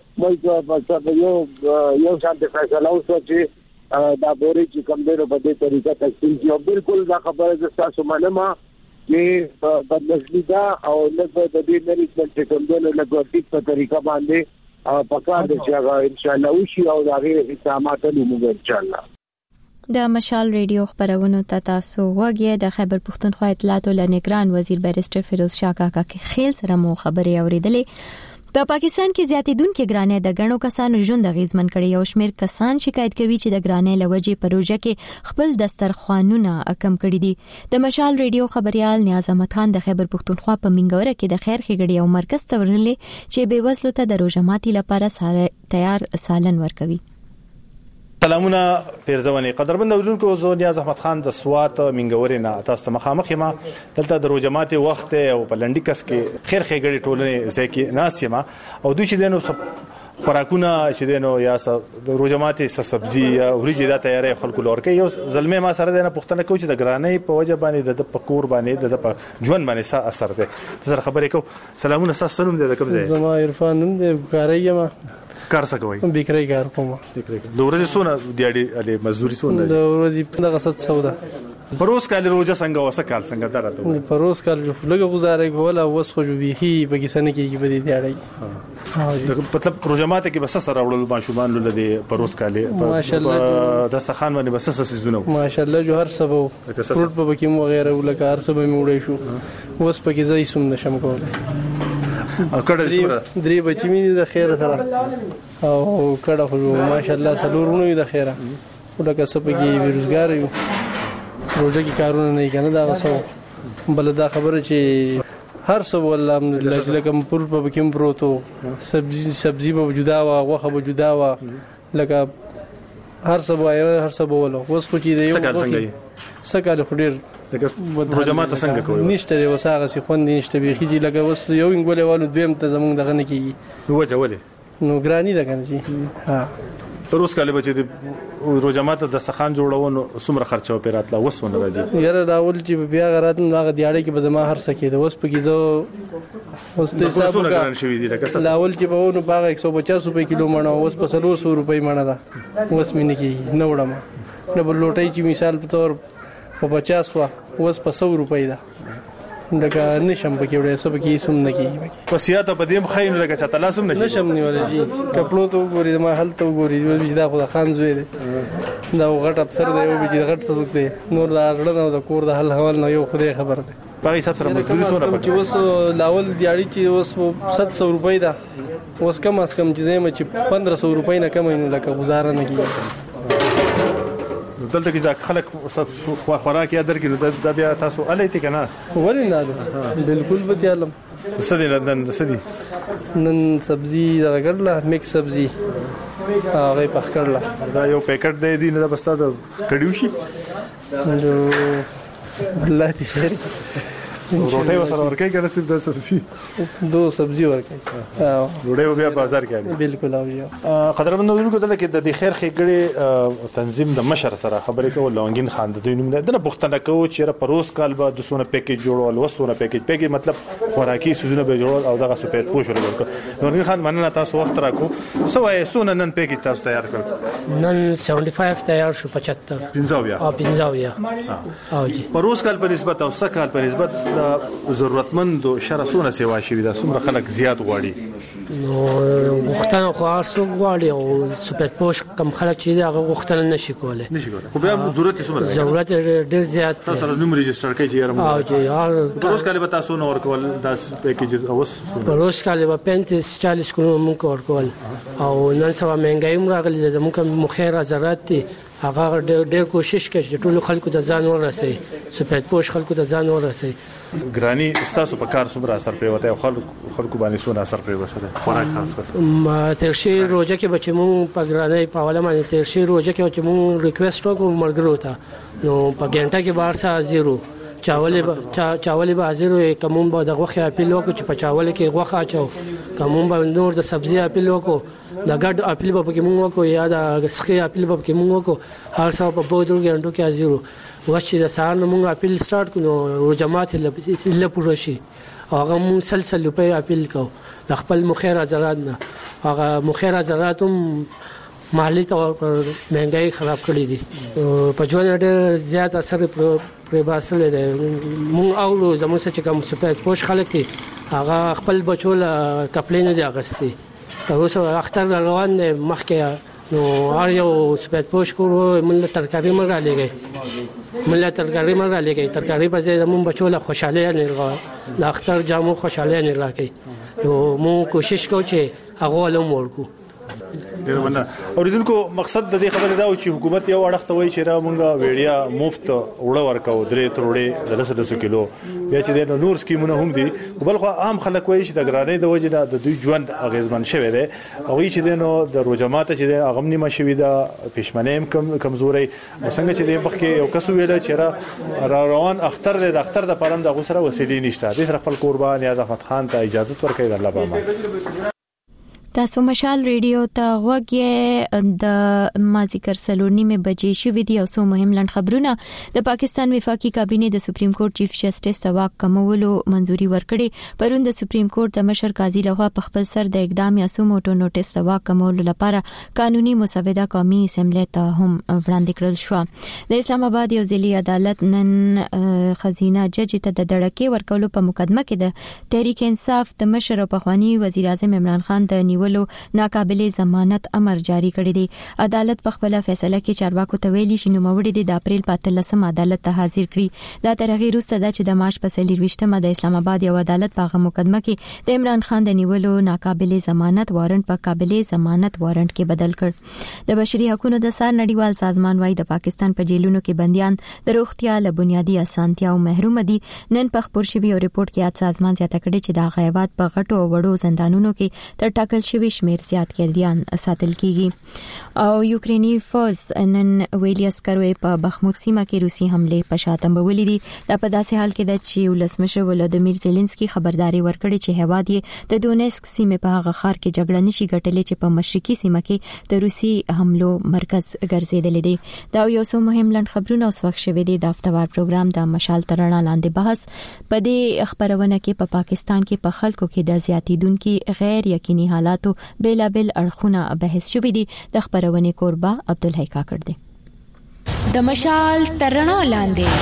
مې یو یو شانت فیصله وشو چې دا بوري چې کوم دی په دې طریقه تقسیم شي او بالکل دا خبره د تاسو منما چې بدنظمي دا او لږ د دې مېریټمنټ چې کوم دی له ګوټیک په طریقه باندې پکار دي چې هغه ان شاء الله وشي او دا غي حسابات موږ ان شاء الله. د مشال ریډیو خبرونه ته تاسو وګورئ. د خیبر پختونخوا اطلاعاتو لنگران وزیر بیرسټر فیروز شاه کاکا خیل سره مو خبرې اوریدلې. په پاکستان کې زیاتېدونکو ګرانۍ د غنو کسانو ژوند غیزمن کړي او شمیر کسان شکایت کوي چې د ګرانۍ لوجې پروژه کې خپل دسترخوانونه کم کړي دي. د مشال ریډیو خبريال نیاز احمد خان د خیبر پختونخوا په منګوره کې د خیر ښېګړې او مرکز ته ورغلي چې بې وزلو ته د روزه ماتي لپاره سره تیار سالن ورکوي. سلامونه پیرزونی قدرمن اوریدونکو زه نیاز احمد خان د سوات منګورې نه تاسو ته مخامخ یم دلته د روجمات وخت او په لنډیکس کې خیر خېګړې ټولنې ځکه ناسیمه او دوی چې دینو خوراکونه چې دینو یا د روجمات سبزی یا وريجې د تیارې خلکو لور کې یو زلمه ما سره د پښتنه کوي چې د ګرانۍ په وجه باندې د پکور باندې د ژوند باندې څه اثر دی تاسو خبرې کو سلامونه تاسو نوم دې کوم ځای زما عرفان نوم دې کاریم کار څه کوي بیکري کار کوم بیکري د ورځې سونه دیاړي علي مزدوري سونه د ورځې دغه ست سودا پروس کال روزه څنګه وسه کال څنګه درته پروس کال لږه گزارې کوله اوس خو بيخي پاکستان کې کې بده دیاړي مطلب روجمات کې بس سره وړل ماشومان لولې پروس کالې ماشاءالله دستخان باندې بس سس سيزونه ماشاءالله جو هر سبو فروټ په بکیم وغیرہ ولکه هر سبو موړې شو اوس پکې ځای سم نشم کوله او کړه دې درې بچی مې د خیر سره او کړه خو ماشاءالله سلورونو د خیره ولکه سپګي بیروزګار یو روزه کې کارونه نه کنه دا وسو بل دا خبره چې هر څه والله الحمدلله چې لکه پر په کوم پروتو سبزی سبزی به وجودا وا غوخه به وجودا وا لکه هر څه وای هر څه بوله اوس خو چې دی یو څنګه سکه خډیر لکه روجمات څنګه کوي نشته وساغه سي خوند نشته بيخي چې لکه اوس یو انګولې والو دویم ته زمونږ دغه نه کیږي نو وجه ولې نو ګرانی ده کنه جی ها پروس کاله بچي روجمات د دستخان جوړونو سمره خرچه پیراتلا وسونه راځي یاره راول چې بیا غرات نه هغه دیاړي کې به زما هر څه کې د وس په کې زه اوس ته حساب وکړم لاول چې په ونو باغ یک سو پچاس روپے کیلو مڼه اوس په څلور سو روپے مڼه ده اوس مې نه کېږي نه وړم نه بل لوټي چې مثال په تور په پچاس وا اوس په سو روپے ده لکه نشم پکې وړې سب کې سم نه کیږي په سیاته په دیم خاين لکه چې تلاسم نشي نشم نیولې جی کپلو ته وګوري ما حل ته وګوري چې دا خدای خان زوی دی دا غټ افسر دی او چې غټ څه دی نور دا اړه نه د کور د حل حوال نه یو خدای خبر دی په حساب سره مزدوري سونه پکې اوس لاول دیاړي چې اوس سات سو روپۍ ده اوس کم اس کم چې چې پندرہ سو روپۍ نه کم نه لکه گزاره نه کیږي دلته کې خلک خوراک یا درکې د بیا تاسو الیته کنه ولې نه بالکل به تعلم سدي نن سدي نن سبزي راګړله میکس سبزي هغه پخ کړله دا یو پیکټ دی دی نه بستا د کډیو شي نو الله دې خیر روټي وسره ورکې کنه صرف د سبزي دو سبزي ورکې او روټي بیا بازار کې بالکل او یو قدرمن نورو دلته کې د خیر خېګړې تنظیم د مشر سره خبرې کول لونګین خان د دوی نوم ده د پښتنه کو چې پروس کال به د سونه پیکیج جوړول وسونه پیکیج پیکیج مطلب خوراکي سوزونه به جوړول او دغه سپېټ پوښ ورکړ لونګین خان مننه تاسو وخت راکو سوای سونه نن پیکیج تاسو تیار کړ نن پچهत्तर تیار شو پچهत्तर پنځاویا او پنځاویا او جی پروس کال په نسبت او سکال په نسبت د ضرورتمند شرسونه سیوا شي دا څومره خلک زیات غواړي نو وختونه خو ارسو غواړي او سپېټ پوش کم خلک چې هغه وختونه نشي کولای نشي کولای خو بیا ضرورت څومره ضرورت ډېر زیات تاسو نوم ریجستر کوي چې او جی پروس کال به تاسو نو ورکول دا پیکیجز اوس پروس کال به پنځه چالیس کلو مونږ ورکول او نن سبا مهنګایم راغلی د مونږ مخیره ضرورت دي هغه ډېر کوشش کوي چې ټول خلکو ته ځان ورسوي سپېټ پوش خلکو ته ځان ورسوي ګرانی تاسو په کار څومره اثر پریوته او خلکو خلکو باندې څومره اثر پریوته خوراک خاص کر ما تر شي روزه کې بچمو په ګرانی په حواله باندې تر شي روزه کې چې مو ریکوست وکړو مرګرو ته نو په ګنټه کې بار سا زیرو چاول به چاول به زیرو کوم به د غوخه اپیل وکړو چې په چاول کې غوخه اچو کوم به نور د سبزی اپیل وکړو د ګډ اپیل به کې مونږ وکړو یا د سخی اپیل به کې مونږ وکړو هر څو په بودر غنټو کې زیرو واشي د سهار نو مونږ اپیل سٹارټ کړو روجمات له پوره شي هغه مونږ سلسله په اپیل کو د خپل مخیره زرات نه هغه مخیره زراتم مالی تور پر مهنګای خراب کړی دي په ژوند ډېر زیات اثر پر باسل دي مونږ او زموږ چې کوم سپېټ پوش خلک دي هغه خپل بچو له کپلې نه دي اغستي تر اوسه اختر روان دي مخکې نو هر یو سپېټ پوش کورو مله ترکاری مرغه لګي مله ترکاری مرغه لګي ترکاری په ځای زموږ بچو له خوشاله نه راغله د اختر جامو خوشاله نه راکې نو مونږ کوشش کوو چې هغه له مورکو ډیر مننه. اوریدونکو مقصد د دې خبرې دا و چې حکومت یو اړخ ته وایي چې را مونږه ویډیا مفت وړه ورکاو درې تروړې د لسو لسو کیلو بیا چې د نور سکیمونه هم دي بل خو عام خلک وایي چې د ګرانۍ د وجې نه د دوی ژوند اغیزمن شوی دی او چې د نو د روجمات چې د اغم نیمه شوی دا پښمنیم کم کمزوري څنګه چې د مخکې یو کس ویل چې را روان اختر د اختر د پرم د غوسره وسیلې نشته د خپل قربان یا احمد خان ته اجازه ورکړي د الله بابا. تاسو مشال ریډیو ته غوږی د مازیګر سلور نیمه بجې شوې دي او سو مهم لند خبرونه. د پاکستان وفاقي کابینه د سپریم کورټ چیف جسټس ته واک کمولو منځوري ورکړې. پرون د سپریم کورټ د مشر قاضي لخوا په خپل سر د اقدام یا سو موټو نوټیس ته واک کمولو لپاره قانوني مسوده قومي اسمبلی ته هم وړاندې کړل شو. د اسلام آباد یو ځلي عدالت نن خزینه جج ته د دړکې ورکولو په مقدمه کې د تحریک انصاف د مشر او پخوانی وزیر اعظم عمران خان د نیولو ناقابل ضمانت امر جاری کړی دی. عدالت په خپل فیصله کې چارواکو ته ویلي چې نوموړي د اپریل په اتلسمه عدالت ته حاضر کړي. دا ترغه وروسته د چې د مارچ په څلرويشتمه د اسلام آباد یو عدالت په مقدمه کې د عمران خان د نیولو ناقابل ضمانت وارنټ په قابل ضمانت وارنټ کې بدل کړ. د بشري حقوقو د سار نړیوال سازمان وايي د پاکستان په جیلونو کې بنديان د روغتیا له بنیادي اسانتیاو محروم دي. نن په خبر شوی او ریپورت کې یاد سازمان زیاته کړي چې د غیبات په غټو وړو زندانونو کې تر ټاکل شوی شمیر زیات قیدیان ساتل کیږي. او یوکرینی فوز نن ویلي عسکرو په بخموت سیمه کې روسي حمله په شاتم بولې دي. دا په داسې حال کې د چې ولسمشر ولادیمیر زيلنسکي خبرداري ورکړي چې هواد یې د دونیسک سیمه په هغه ښار کې جګړه نشي ګټلې چې په مشرقي سیمه کې د روسي حملو مرکز ګرځیدل دي. دا یو څو مهم لند خبرونه اوس وخت شوه دي. د هفتوار پروګرام د مشال ترڼا لاندې بحث په دې خبرونه کې په پا پاکستان کې په خلکو کې د زیاتیدونکو غیر یقیني حالاتو بلا بل اړخونه بحث شوې دي. د خبرونه کوربه عبدالحی کاکړ دی. د مشال ترڼا لاندې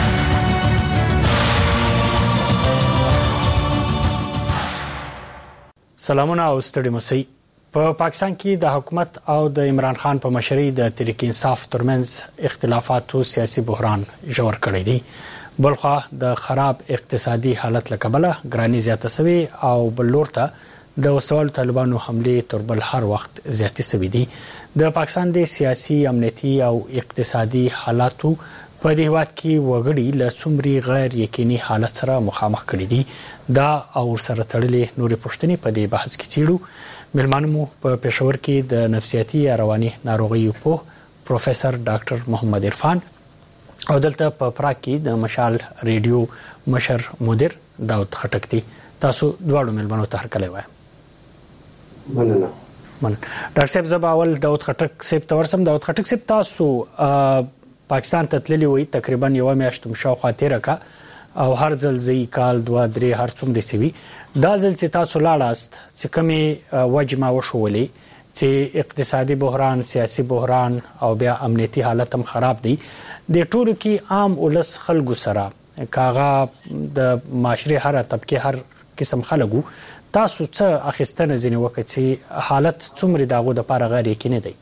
سلامونه او ستړي مسئ. په پاکستان کې د حکومت او د عمران خان په مشرۍ د تحریک انصاف ترمنځ اختلافاتو سیاسي بحران جوړ کړی دی. بلخوا د خراب اقتصادي حالت لکبله ګرانی زیاته سوي او بلورته د وسوال طالبانو حمله تر بل هر وخت زیاتې سوي دي. د پاکستان د سیاسي امنیتي او اقتصادي حالاتو په دې وخت کې وګړي له څومره غیر یقیني حالت سره مخامخ کړي دي. دا او سره تړلې نورې پوښتنې په دې بحث کې چیرو ملمانو مو په پېښور کې د نفسیاتي رواني ناروغیو په پروفیسور ډاکټر محمد عرفان او دلته په پراګ کې د مشال ریډیو مشر مدیر داود خټک دي. تاسو دواړو ملمنو ته هرکلی وایم. مننه. مننه. ډاکټر صاحب زبا اول داود خټک صاحب تورسم. داود خټک صاحب تاسو پاکستان ته تللی وي تقریبا یو میاشت مشاوخه تیر کا او هر ځل زی کال دوه درې هر څوم دي سوي دا ځل چې تاسو لاړاست چې کومه وجمه وشولې چې اقتصادي بحران سیاسي بحران او بیا امنیتي حالت هم خراب دي. د ټولو کې عام ولس خلکو سره کاغه د معاشري هر طبقه هر قسم خلکو تاسو څه اخیستنه ځنی وکړي چې حالت څومره داغو د پاره غیر یقیني دی؟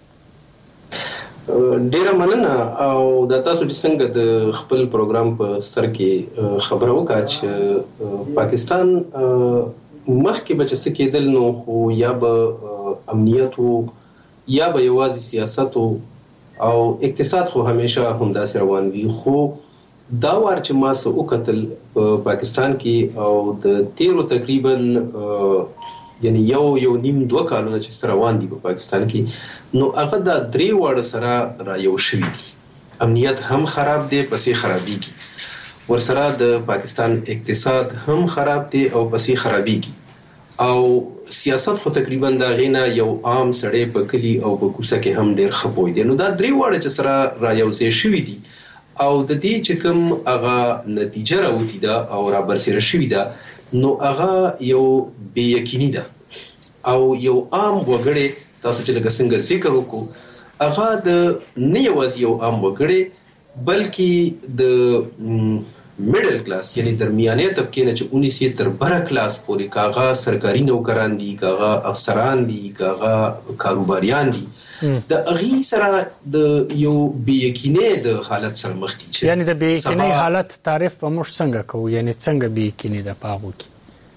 ډیره مننه. او د تاسو چې څنګه د خپل پروګرام په سر کې خبره وکړه چې پاکستان مخکې به چې کېدل نو خو یا به امنیت یا به یوازې سیاست او اقتصاد خو همیشه همداسې روان وي. خو دا وار چې ما سو وکتل په پاکستان کې او د تیرو تقریبا یعنی یو یو نیم دوه کالونه چې روان دي په پاکستان کې نو هغه د درې وړ سره را یو شوي دي. امنیت هم خراب دی پسې خرابېږي ورسره د پاکستان اقتصاد هم خراب دی او پسې خرابېږي او سیاست خو تقریبا دا غینه یو عام سړی په کلی او په کوڅه کې هم ډېر خپوي دي. نو دا درې وړ چې سره را یو ځای شوي دي او د دې چې کوم هغه نتیجه راوتی ده او را برسېره شوې ده نو هغه یو بې یقیني ده او یو عام وګړی تاسو چې لکه څنګه ذکر وکړو هغه د نه یوازې یو عام وګړی بلکې د میډل کلاس یعنی درمیانه طبقه نه چې اونیسي تر بره کلاس پورې کاغه سرکاري نوکران دي کاغه افسران دي کاغه کاروباریان دي د اغي سره د یو بیکینه د حالت سره مخ دي. یعنی د بیکینه حالت تعریف په موږ څنګه کوو یعنی څنګه بیکینه د پاغو کې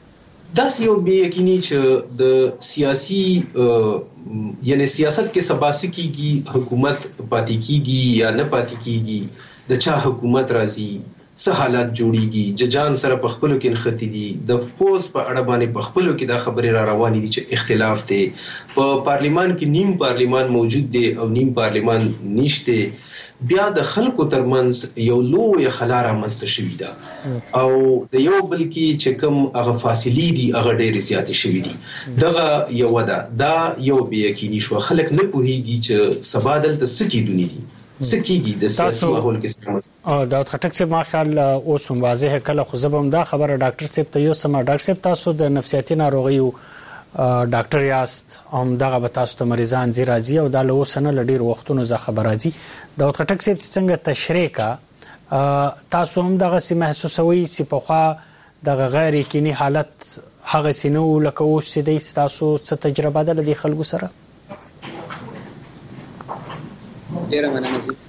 دا یو به یقیني چې د سیاسي یعنی سیاست کې سباسي کیږي حکومت پاتې کیږي یا نه پاتې کیږي د چا حکومت راځي څه حالات جوړیږي ججان سره په خپلو کې نښتي دي د فوز په اړه باندې په خپلو کې دا خبرې را روانې دي چې اختلاف دی په پارلیمان کې نیم پارلیمان موجود دی او نیم پارلیمان نشته بیا د خلکو ترمنځ یو لوی خلا رامنځته شوې ده او د یو بل کې چې کوم هغه فاصلې دي هغه ډېرې زیاتې شوې دي دغه یو ده دا یو بې یقیني شو خلک نه پوهیږي چې سبا دلته څه کیدونی دي سکیږي د سیاسي ماحول کې څنګه او دا خټک څه ما خیال اوس هم واضح کله خو زبم دا خبره ډاکټر صاحب ته یو سم ډاکټر صاحب تاسو د نفسیاتي ناروغیو ډاکټر یاست هم دغه به تاسو ته مریضان زی راځي او دا له اوس نه لډیر وختونو ځ خبر راځي دا خټک صاحب څنګه تشریح کا تاسو هم دغه سي محسوسوي چې په خوا دغه غیر یقیني حالت هغه سينو لکه اوس چې د تاسو څه تجربه ده د خلکو سره ډیره مننه چې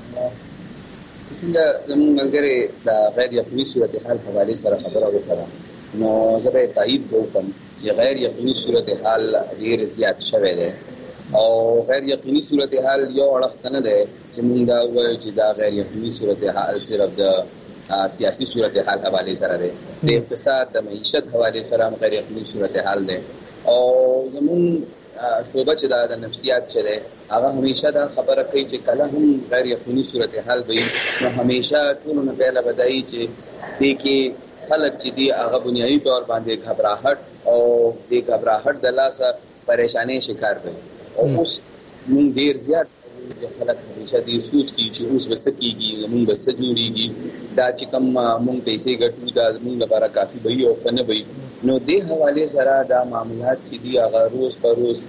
څنګه زموږ ملګری د غیر یقیني صورتحال حواله سره خبره وکړه نو زه به تایید وکم چې غیر یقیني صورتحال ډیر زیات شوی دی او غیر یقیني صورتحال یو اړخ نه دی چې موږ دا وایو چې دا غیر یقیني صورتحال صرف د سیاسي صورتحال حواله سره دی د اقتصاد د معیشت حواله سره غیر یقیني صورتحال دی او زموږ شعبه چې د نفسیات چې ده هغه همیشه دا خبره کوي چې کله هم غیر یقیني صورتحال وي نو همیشه ټول نه پهلا بدایي چې د کې خلک چې دی هغه بنیادی طور باندې غبرهټ او د غبرهټ د لاسه پریشانی شکار وي او اوس موږ ډیر زیات خلک همیشه دې سوچ کوي چې اوس وسکیږي موږ بس جوړیږي دا چې کوم موږ پیسې ګټو دا موږ لپاره کافي وي او کنه وي نو دې حواله سره دا معاملات چې دی هغه روز پر روز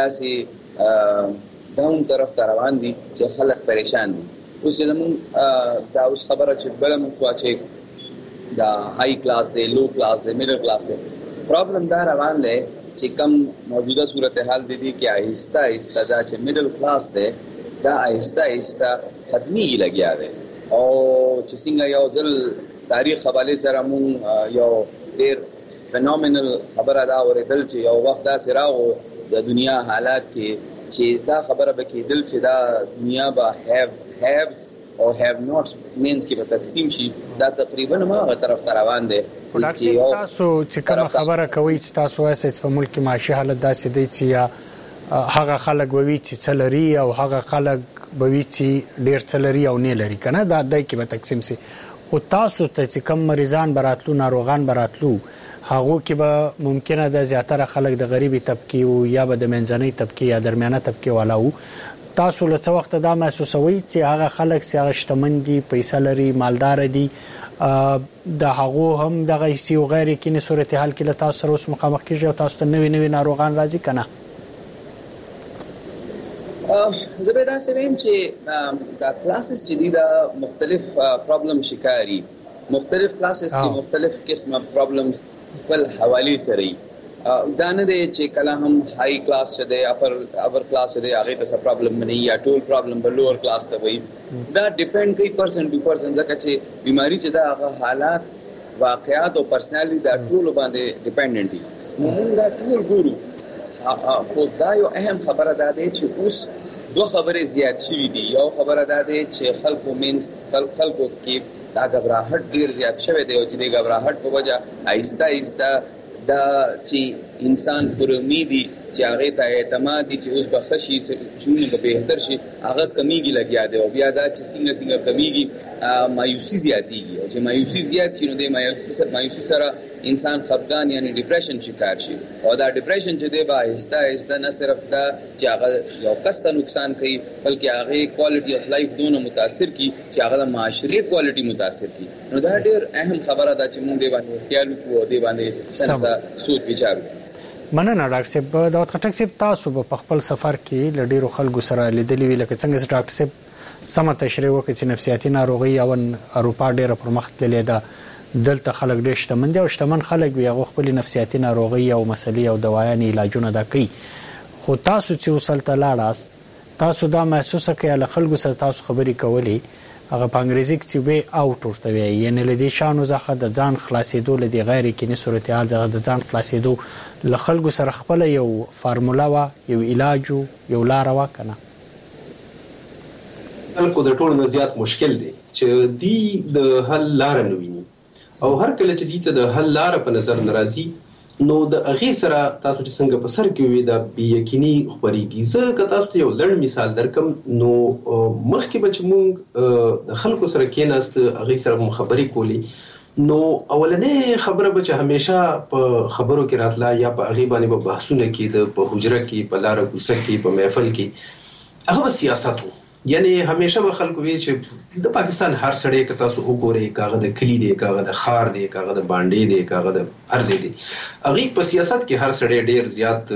داسې داون طرف ته روان دي چې خلک پریشان دي اوس زموږ دا اوس خبره چې بل مشوا چې دا هاي کلاس دی لو کلاس دی میډل کلاس دی پرابلم دا روان دی چې کم موجوده صورتحال دي کې آهسته آهسته دا چې میډل کلاس دی دا آهسته آهسته ختمي لګیا دی او چې څنګه یو ځل تاریخ حواله سره مون یو ډیر فینومینل خبره دا اوریدل چې یو وخت دا سراغو د دنیا حالات کې چې دا خبره به کېدل چې دا دنیا به هیو هیوز او هیو نوټس مینز کې به تقسیم شي دا تقریبا ماغه طرف ته روان دی چې تاسو چې کوم خبره کوي چې تاسو وایي چې په ملک کې معاشي حالت داسې دی چې هغه خلک ووي چې څلري او هغه خلک ووي چې ډیر څلري او نه لري کنه دا دای کې به تقسیم شي او تاسو ته چې کوم مریضان براتلو ناروغان براتلو هغه کې به ممکنه ده زیاتره خلک د غریبي طبقه او یا به د منځنۍ طبقه یا درمیانه طبقه والا وو تاسو له څه وخت دا محسوسوي چې هغه خلک چې هغه شتمن دي پیسې لري مالدار دي د هغه هم دغه سی او غیر یقیني صورتحال کې له تاسو سره اوس مخامخ کیږي او تاسو ته نوې نوې ناروغان راځي کنه زه به دا سویم چې دا کلاسز چې دي دا مختلف پرابلم شکاري مختلف کلاسز کې مختلف قسمه پرابلمز بل حواله سره دا نه دی چې کله هم هاي کلاس شه دی اپر اپر کلاس شه دی هغه ته څه پرابلم نه یا ټول پرابلم بل لوور کلاس ته وي دا ډیپند کوي پرسن ټو پرسن ځکه چې بیماری چې دا هغه حالات واقعیات او پرسنالټي دا ټول باندې ډیپندنت دي موږ دا ټول ګورو خو دا یو اهم خبره ده چې اوس دو خبره زیات شوې دي یو خبره ده چې خلکو مینس خلکو کې دا غبرهټ ډیر زیات شوی دی او چې د غبرهټ په وجه آهسته آهسته دا چې انسان پر امیدي چې هغه ته اعتماد دي چې اوس به خشي شونه به بهتر شي هغه کمیږي لګیا دی او بیا دا چې څنګه څنګه کمیږي مایوسی زیاتیږي او چې مایوسی زیات شي نو د مایوسی سره مایوسی سره انسان خفګان یعنی ډیپریشن شکار شي او دا ډیپریشن چې دی به آهسته آهسته نه صرف دا چې هغه یو کس ته نقصان کوي بلکې هغه کوالټي اف لایف دونه متاثر کی چې هغه د معاشري کوالټي متاثر کی نو دا ډیر اهم خبره ده چې موږ دی باندې خیال وکړو دی باندې څنګه سوچ وچار مننه ډاکټر صاحب دا خټک صاحب تاسو په خپل سفر کې لډیرو خلکو سره لیدلې وی لکه څنګه ډاکټر صاحب سم تشریح وکړي چې نفسیاتي ناروغي او اروپا ډیره پرمخ تللی ده دلته خلک ډېر شتمن دي او شتمن خلک وي هغه خپل نفسیاتي ناروغي او مسلې او دوايانې علاجونه دا کوي خو تاسو چې وسلته لاړاست تاسو دا محسوسه کړئ له خلکو سره تاسو خبرې کولې هغه په انګریزي کې وی اوټ ورته وی یعنی لدی شانو ځخه د ځان خلاصېدو لدی غیر کینی صورتحال ځخه د ځان خلاصېدو ل خلکو سره خپل یو فارمولا وا یو علاج یو لار وا کنه خلکو د ټولو نه زیات مشکل دی چې دی د حل لار نه ویني او هر کله چې دی ته د حل لار په نظر ناراضي نو د اغه سره تاسو چې څنګه په سر کې وي دا یقیني خبريږي زه که تاسو ته یو لړ مثال درکم نو مخکې به چې مونږ د خلکو سره کېناست اغه سره خبرې کولی نو اولنې خبره به چې همیشه په خبرو کې راتلا یا په اغه باندې به بحثونه کېده په حجره کې په لار کوڅه کې په محفل کې هغه سیاست وو یعنی همیشه به خلکو وی چې د پاکستان هر سړی که تاسو وګورئ کاغه د کلی دی کاغه د خار دی کاغه د باندې دی کاغه د ارزه دی هغه په سیاست کې هر سړی ډیر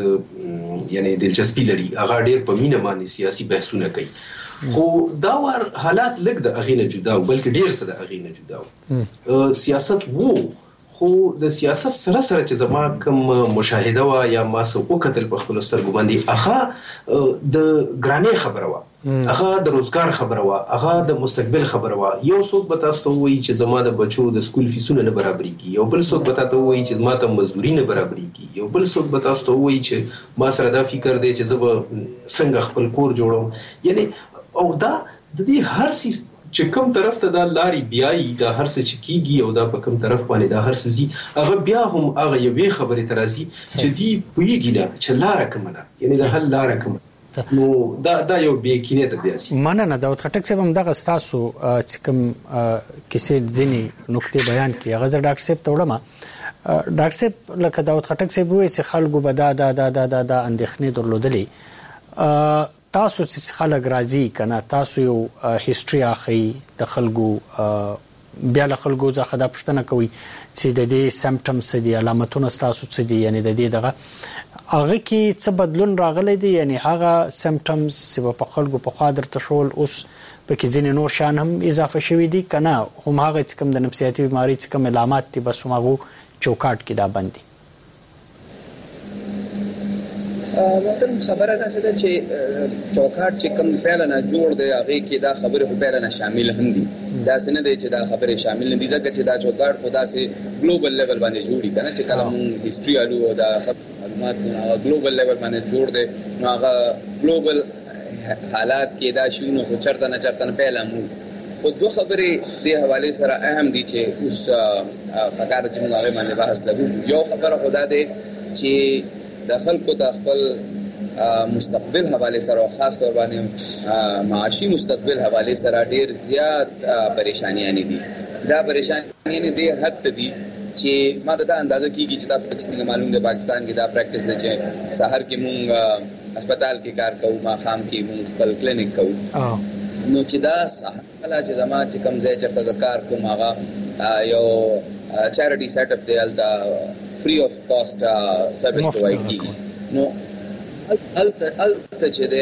زیات یعنی دلچسپي لري هغه ډیر په مینه باندې سیاسي بحثونه کوي خو دا ور حالات لګ د اغینه جدا بلکې ډیر څه د اغینه جدا سیاست وو خو د سیاست سره سره چې زما کوم مشاهده وا یا ما څه وکتل په خپل سترګو باندې هغه د ګرانې خبره وا هغه د روزګار خبره وا هغه د مستقبل خبره وا یو څوک به تاسو ته وایي چې زما د بچو د سکول فیسونه نه برابرېږي یو بل څوک به تاسو ته وایي چې ما ته مزدوري نه برابرېږي یو بل څوک به تاسو ته وایي چې ما سره دا فکر دی چې زه به څنګه خپل کور جوړوم یعنی او دا د دې هر څه چې کوم طرف ته دا لاري بیاي دا هر څه چې کیږي او دا په کوم طرف باندې دا هر څه زی هغه بیا هم هغه یوې خبرې ترازی چې دی پویږي دا چې لار کومه ده یعنی دا حل لار کومه نو دا دا یو به کینه ته بیاسي مننه دا خټک صاحب هم دغه تاسو چې کوم کیسې ځینی نقطې بیان کړي هغه ډاکټر صاحب ته وړم ډاکټر صاحب لکه دا خټک صاحب وایي چې خلکو به دا دا دا دا دا اندېښنې درلودلې تاسو چې خلک راځي کنه تاسو یو هیستوري اخی د خلکو بیا له خلکو ځخه دا پوښتنه کوي چې د دې سمپټمز دي علامتونه تاسو څه دي یعنی د دې دغه هغه کې څه بدلون راغلی دی یعنی هغه سمپټمز چې په خلکو په خاطر تشول اوس په کې ځینې نور شان هم اضافه شوي دي کنه هم هغه چې کوم د نفسیاتي بیماری چې کوم علامات دي بس هغه چوکاټ کې دا بندي مطلب خبره ده چې چوکاټ چې کوم پهل نه جوړ دی هغه کې دا خبره په پهل نه شامل هم دي دا څنګه دی چې دا خبره شامل نه دي ځکه چې دا چوکاټ خدا سي ګلوبل لیول باندې جوړی کنه چې کله مون هیستوري الو او دا معلومات نو ګلوبل لیول باندې جوړ دی نو هغه ګلوبل حالات کې دا شونه خو چرته نه چرته پهل مو خو دوه خبرې د حواله سره اهم دي چې اوس فقره چې موږ هغه باندې بحث لګو یو خبره خدا دی چې د خلکو د خپل مستقبل حواله سره خاص تور باندې معاشي مستقبل حواله سره ډیر زیات پریشانیاں دي دا پریشانیاں دي حد دي چې ما دا اندازه کیږي چې تاسو څنګه معلوم دی پاکستان کې دا پریکټس دی چې سحر کې مونږ هسپتال کې کار کوو ما خام کې مونږ خپل کلینیک کوو نو چې دا سحر چې زما چې کم ځای چې کار کوم هغه یو چیریټي سیټ اپ دی التا free of cost uh, service provide کی نو الت الت چې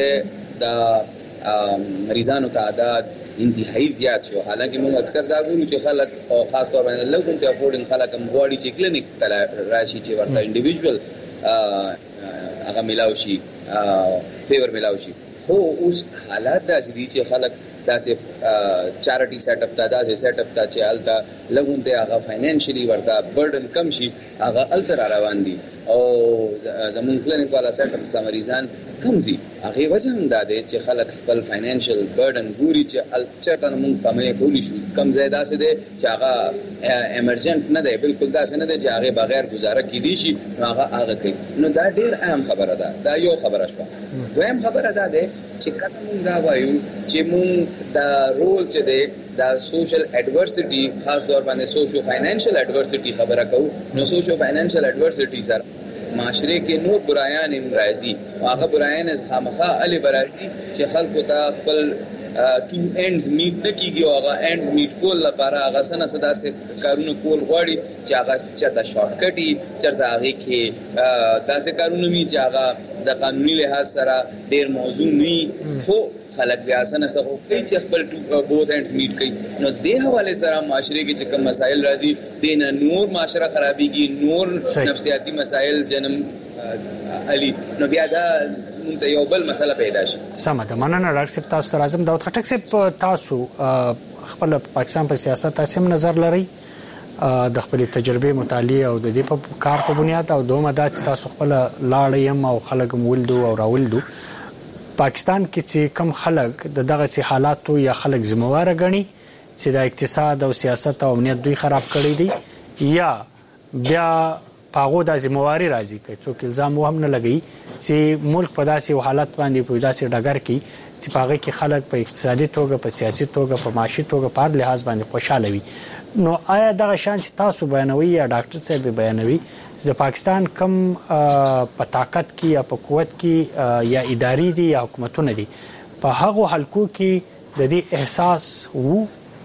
د مریضانو تعداد انتهایی زیات شو حالانکه موږ اکثر دا ګورو چې خلک او خاص طور باندې لږ ته افورډینګ خلک هم غواړي چې کلینیک ته راشي چې ورته انډیویډوال هغه ملاوي شي فیور ملاوي شي خو اوس حالات دا چې خلک دا چې چیریټي سیټ اپ دا چې سیټ اپ دا چې التا لګون ته هغه فاینانشلی ورته برډن کم شي هغه التر روان دي او زمون کلینیک والا سیټ اپ د مریضان کم زی هغه وجه هم دا دی چې خلک خپل فاینانشل برډن ګوري چې الچته موږ کمې کولی شو کم زیاده سي دي چې هغه ایمرجنت نه دی بالکل دا څنګه دی چې هغه بغیر گزاره کیدی شي هغه هغه کوي نو دا ډیر اهم خبره ده دا یو خبره شو دویم خبره ده چې کله موږ دا وایو چې موږ دا رول چې دی دا سوشل ایڈورسٹی خاص طور باندې سوشو فائنینشل ایڈورسٹی خبره کوو نو سوشو فائنینشل ایڈورسٹی سره معاشره کې نو برایان هم راځي هغه برایان خامخا علي برایي چې خلکو ته خپل ټو اینډز میټ نه کیږي او هغه اینډز میټ کول لپاره هغه سن صدا سي کارونه کول غواړي چې هغه چرته شارټ کټي چرته هغه کې داسې کارونه می چې هغه د قانوني لحاظ سره ډیر موضوع نه خو خلک بیا سن سره کوي چې خپل بوث اینډز میټ کوي نو د حواله سره معاشره کې چې کوم مسائل راځي دین نور معاشره خرابيږي نور نفسیاتی مسائل جنم علي نو بیا دا موږ ته یو بل مسله پیدا شي. سم ده. مننه ډاکټر صاحب، تاسو ته راځم. داود خټک صاحب، تاسو خپل پاکستان په سیاست تاسو هم نظر لرئ د خپل تجربه مطالعه او د دې په کار په بنیاد، او دومره د تاسو خپل لاړ یم او خلک مولدو او راولدو پاکستان کې چې کم خلک د دغه سي حالاتو یا خلک ذمہوار غني چې د اقتصاد او سیاست او امنیت دوی خراب کړی دي، یا بیا پاغو د ذمہواری راځي کوي څوک الزام هم نه لګي چې ملک په داسې حالت باندې په داسې ډګر کې چې پاغه کې خلک په اقتصادي توګه، په سیاسي توګه، په معاشي توګه په هر لحاظ باندې خوشاله وي. نو آیا دغه شان چې تاسو بیانوي یا ډاکټر صاحب بیانوي د پاکستان کم په طاقت کې یا په قوت کې یا اداري دي یا حکومتونه دي، په هغه حلقو کې د دې احساس وو؟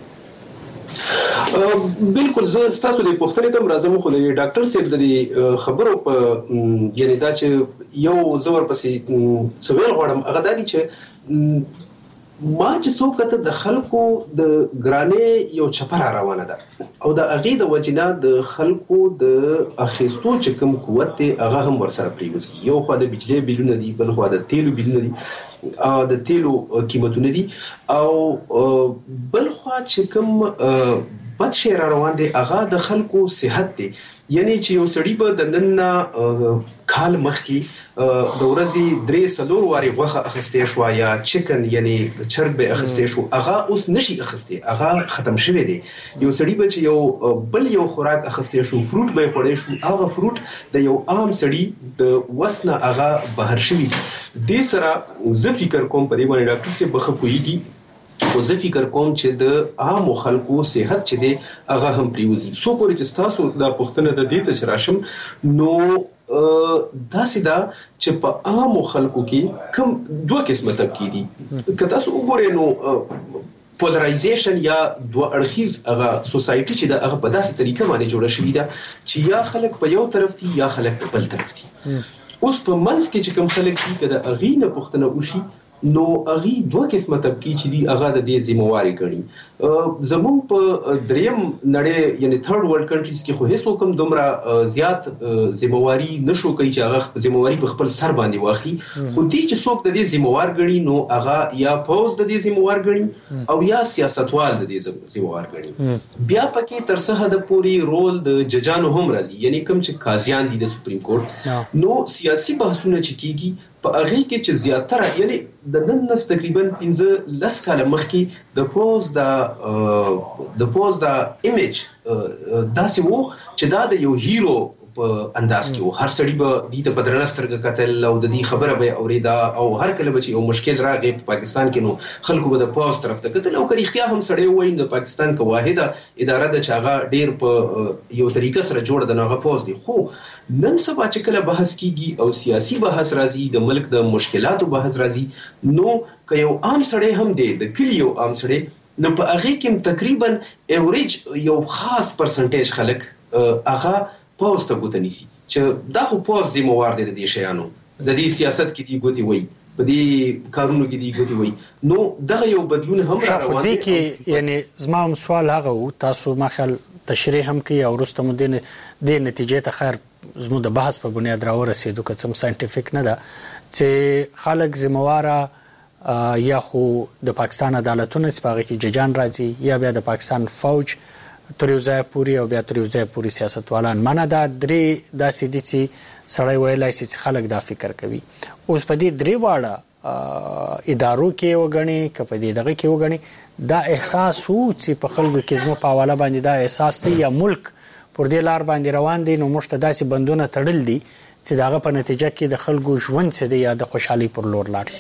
بالکل. زه تاسو د پوښتنې ته راځم، خو د ډاکټر صاحب د دې خبرو په یعنی دا چې یو زور پسې سویل غواړم هغه دا دي چې ما چې څوک د خلکو د ګرانې یو چپره روانه ده او د اغې د وجنه د خلکو د اخیستو چې کوم قوت دی هغه هم ورسره پریوزي. یو خو د بجلی بیلونه دي، بل خو د تیلو بیلونه دي، د تیلو قیمتونه دي، او بل خو چې کوم بد شي را روان دي هغه د خلکو صحت دی. یعنی چې یو سړی به د نن کال مخکې د ورځې درې څلور واري غوښه اخیستې شو یا چکن یعنی چرګ به اخیستې شو، هغه اوس نشي اخیستې، هغه ختم شوی دی. یو سړی به چې یو بل یو خوراک اخیستې شو، فروټ به خوړې شو، هغه فروټ د یو عام سړی د وسنه هغه بهر شوی دی. دې سره زه فکر کوم په دې باندې ډاکټر صاحب بخپويږي، خو زه فکر کوم چې د عام خلکو صحت چې دی هغه هم پریوزي. سو پورې چې تاسو د پښتنه د دې ته راشم، نو دا سیدا چې په عام خلکو کې کوم دوه قسمه طبقه دي. که تاسو وګورئ نو پولرایزیشن یا دوه اړخیز هغه سوسایټي چې دا هغه په داسې طریقه باندې جوړه شوې ده چې یا خلک په یو طرف دي یا خلک په بل طرف دي. اوس په منځ کې چې کوم خلک دي کده اغې نه پښتنه وشي، نو اغي دوه قسمه طبقه چې دي هغه د دې ذمہواری ګڼي. زموږ په دریم نړۍ یعنی تھرد ورلد کنټریز کې خو هیڅ کوم دومره زیات ذمہواری نشو کوي چې هغه ذمہواری په خپل سر باندې واخلي، خو دې چې څوک د دې ذمہوار ګڼي نو هغه یا پوز د دې ذمہوار ګڼي او یا سیاستوال د دې ذمہوار ګڼي. بیا پکې تر څه حد پورې رول د ججانو هم راځي، یعنی کوم چې قاضیان دي د سپریم کورټ، نو سیاسي بحثونه چې کیږي په هغه کې چې زیاتره یعنی د نن نس تقریبا پنځه لس کاله مخکې د پوز د د پوز د ایمیج داسې وو چې دا د یو هیرو په انداز کې وو. هر سړی به د دې په درنسترګه کتل او د دې خبره به اوریدا، او هر کله به یو مشکل راغی په پاکستان کې نو خلکو به د پوز طرف ته کتل، او کله اختیار هم سړی وایي د پاکستان کې واحده اداره د چاغه ډیر په یو طریقه سره جوړ د ناغه پوز دی. خو نن سبا چې کله بحث کیږي او سیاسي بحث راځي، د ملک د مشکلاتو بحث راځي، نو که یو عام سړی هم دی د کلی یو عام سړی، نو په هغه کې تقریبا ایوریج یو خاص پرسنټیج خلک هغه پوز ته ګوته نیسي چې دا خو پوز ذمہوار دی د دې شیانو، د دې سیاست کې دی ګوتې وایي، په دې کارونو کې دی ګوتې وایي. نو دغه یو بدلون هم را روان دی. کې یعنی زما سوال هغه وو، تاسو ما خیال تشریح هم کوي او وروسته مو د دې نتیجې ته خیر زموږ د بحث په بنیاد راورسېدو که څه ساينټیفیک نه ده چې خلک ذمہواره یا خو د پاکستان عدالتونه چې په هغه کې ججان راځي، یا بیا د پاکستان فوج تر یو ځای پورې او بیا تر یو ځای پورې سیاستوالان. معنا دا درې داسې دي چې سړی ویلای شي چې خلک دا فکر کوي. اوس په دې درې واړه ادارو کې وګڼي که په دې دغه کې وګڼي، دا احساس وو چې په خلکو کې زموږ په حواله باندې دا احساس دی یا ملک پر دې لار باندې روان دي، نو موږ ته داسې بندونه تړل دي چې داغه په نتیجه کې د خلکو ژوند څه دی یا د خوشحالي پر لور لاړ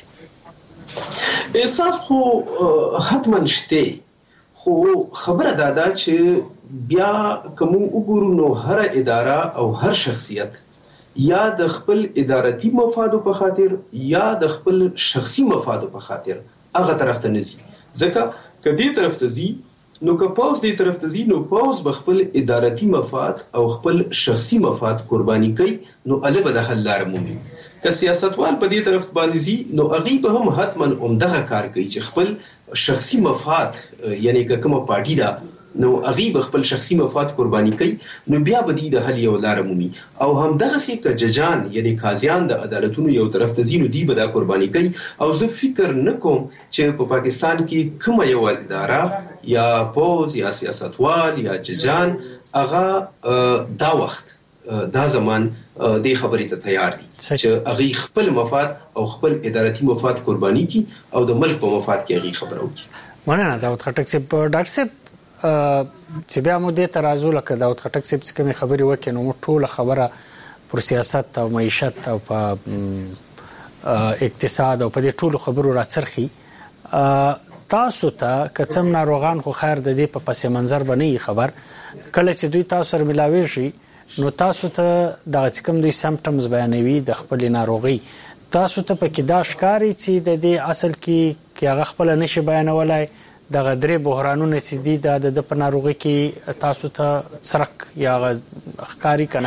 شي. احساس خو حتما شته، خو خبره دا ده چې بیا کوم وګورو نو هر اداره او هر شخصیت یا د خپل ادارتي مفادو په خاطر یا د خپل شخصي مفادو په خاطر هغه طرف ته نزي. ځکه کدي طرف ته زی نو که پوز دې طرف ته زی نو پوز بخپل ادارتي مفاد او خپل شخصي مفاد قرباني کوي، نو اله به د حل لار مومي. که سیاستوال په دې طرف باندې زی نو هغه به هم حتما عمدغه کار کوي چې خپل شخصي مفاد یعنی که کومه پارټي دا نو هغه خپل شخصي مفاد قرباني کوي نو بیا به د حل یو لار مومي او هم دغه سي کججان یعنی قاضیان د عدالتونو یو طرف ته زینو دی به د قرباني کوي او زه فکر نکوم چې په پاکستان کې کومه یو اداره یا پوز یا سیاستوال یا ججان هغه دا وخت دا زمان د خبرې ته تیار دي چې هغه خپل مفاد او خپل ادارتي مفاد قرباني کوي او د ملک په مفاد کې هغه خبره وکړي. مننه داود خټک صاحب. ډاکټر صاحب چې بیا مو د ترازو لکه داود خټک صاحب څخه کوم خبري وکړي نو ټول خبره پر سیاست او معیشت او په اقتصاد او په دې ټولو خبرو راڅرخي. تاسو ته کڅم ناروغان خو خیر د دې په پس منظر باندې خبر کله چې دوی تاسو سره ملاوي شي نو تاسو ته د کوم دوی سمپټمز بیانوي د خپل ناروغي تاسو ته په کې دا ښکاری چې د دې اصل کې کې هغه خپل نشي بیانولای د غدري بحرانونه چې دي د د په ناروغي کې تاسو ته سرک یا ښکاری کنه.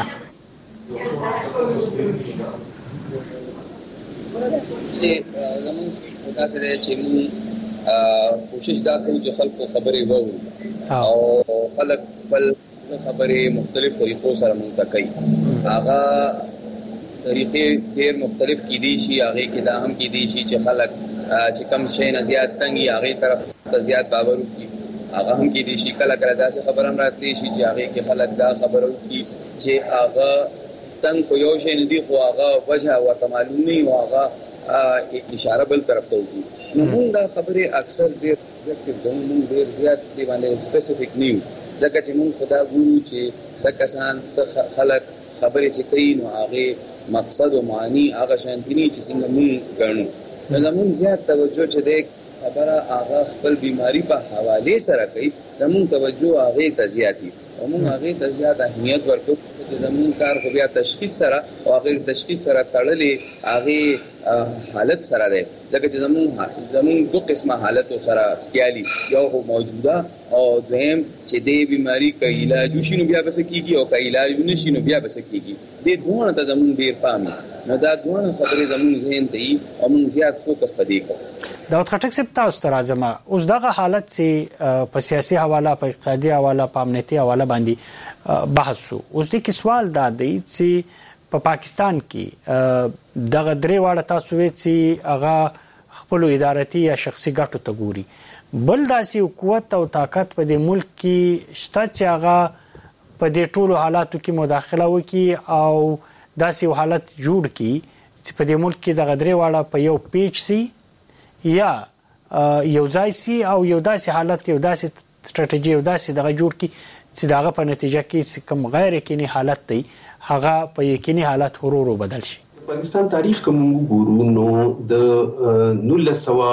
تاسو دې چې موږ کوشش دا کوو چې خلکو خبرې وورو او خلک خپل خبرې مختلف طریقو سره مونږ ته کوي. هغه طریقې ډېر مختلف کې دي شي هغه کې دا هم کې دي شي چې خلک چې کم شي نه زیات تنګي هغه طرف ته زیات باور وکړي. هغه هم کې دي شي کله کله داسې خبر هم راتلی شي چې هغه کې خلک دا خبر وکړي چې هغه تنګ کو یو شي نه دی خو هغه وجه ورته معلوم نه او هغه اشاره بل طرف ته وکړي. نو موږ دا خبرې اکثر ډېر موږ ډېر زیات دی باندې سپیسیفیک نیو ځکه چې موږ خدا ګورو چې سکسان څه خلک خبرې چې کوي نو هغه مقصد او معنی هغه شانتینی چې څنګه موږ ګڼو. نو موږ زیات توجه چې د خبره هغه خپل بیماری په حواله سره کوي موږ توجه هغه ته زیاتی او موږ هغه ته زیات اهمیت ورکوو چې زموږ کار خو بیا تشخیص سره او هغه تشخیص سره تړلې هغه حالت سره ده ځکه چې زموږ زموږ دوه قسمه حالت سره خیالي یو موجوده او دویم چې د بیماری کا علاج وشي نو بیا بس کیږي او کا علاج ونشي نو بیا بس کیږي. د دوه ته زموږ ډیر پام نه دا دوه خبرې زموږ ذهن ته او موږ زیات فوکس پدې کوو. داود خټک صاحب تاسو ته راځم اوس دغه حالت چې په سیاسي حواله په اقتصادي حواله په امنیتي حواله باندې بحث وو. اوس د کې سوال دا دی چې په پا پاکستان کې دغه درې واړه تاسو وی چې هغه خپل ادارتي یا شخصي ګټو ته ګوري بل داسې قوت او طاقت په دې ملک کې شته چې هغه په دې ټولو حالاتو کې مداخله وکړي او داسې حالت جوړ کړي چې په دې ملک کې دغه درې واړه په یو پیچ سي یا یو ځای سي او یو داسې حالت یو داسې ستراتیژي یو داسې دغه جوړ کړي چې دغه په نتیجه کې کوم غیر یقیني حالت دی هغه په یقیني حالت ورو ورو بدل شي. پاکستان تاریخ کوم ګورو نو د نولس سوه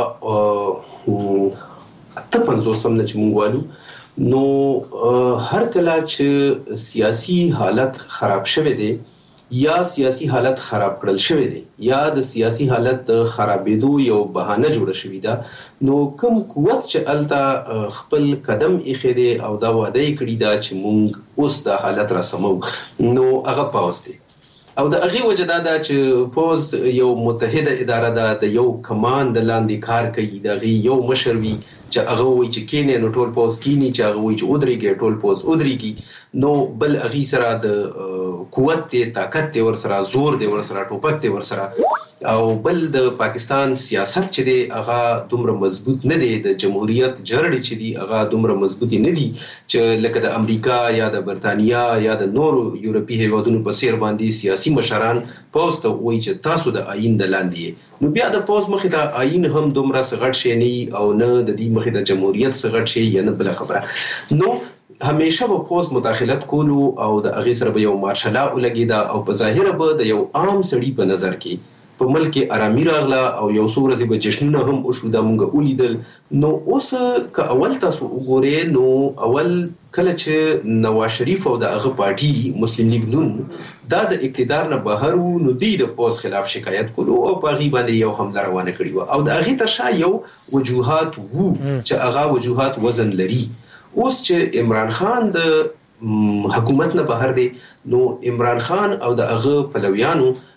اته پنځوسم نه چې مونږ وایو نو هر کله چې سیاسي حالت خراب شوه دی یا سیاسي حالت خراب کړل شوی دی یا د سیاسي حالت خرابېدو یو بهانه جوړه شوې ده نو کوم قوت چې الته خپل قدم ایښی دی او دا وعده یې کړې ده چې مونږ اوس د حالت را سمو نو هغه پاوز دی او د هغې وجه دا ده چې پوز یو متحده اداره ده د یو کمان د لاندې کار کوي د هغې یو مشر وي چې هغه وایي چې کینې نو ټول پوز کینی چې هغه وایي چې ودرېږي ټول پوز ودرېږي نو بل هغې سره د قوت دی طاقت دی ورسره زور دی ورسره ټوپک دی ورسره او بل د پاکستان سیاست چې دی هغه دومره مضبوط نه دی د جمهوریت جرړې چې دی هغه دومره مضبوطی نه دی چې لکه د امریکا یا د برتانیا یا د نورو یورپی هیوادونو په څیر باندې سیاسي مشران پوز ته وایي چې تاسو د آئین د لاندې نو بیا د پوز مخې ته آئین هم دومره څه غټ شی نه او نه د دې مخې ته جمهوریت څه غټ شی یا نه بله خبره نو همیشه به پوز مداخلت کولو او د هغې سره به یو مارشله ولګېده او په ظاهره به د یو عام سړي په نظر کې په ملک کې ارامي راغله او یو څو ورځې به جشنونه هم وشو دا مونږ ولیدل نو اوس که اول تاسو وګورئ نو اول کله چې نواز شریف او د هغه پارټي مسلم لیگ نون دا د اقتدار نه بهر وو نو دوی د پوز خلاف شکایت کولو او په هغې باندې یو حمله روانه کړې وه او د هغې تر شا یو وجوهات وو چې هغه وجوهات وزن لري اوس چې عمران خان د حکومت نه بهر دی نو عمران خان او د هغه پلویانو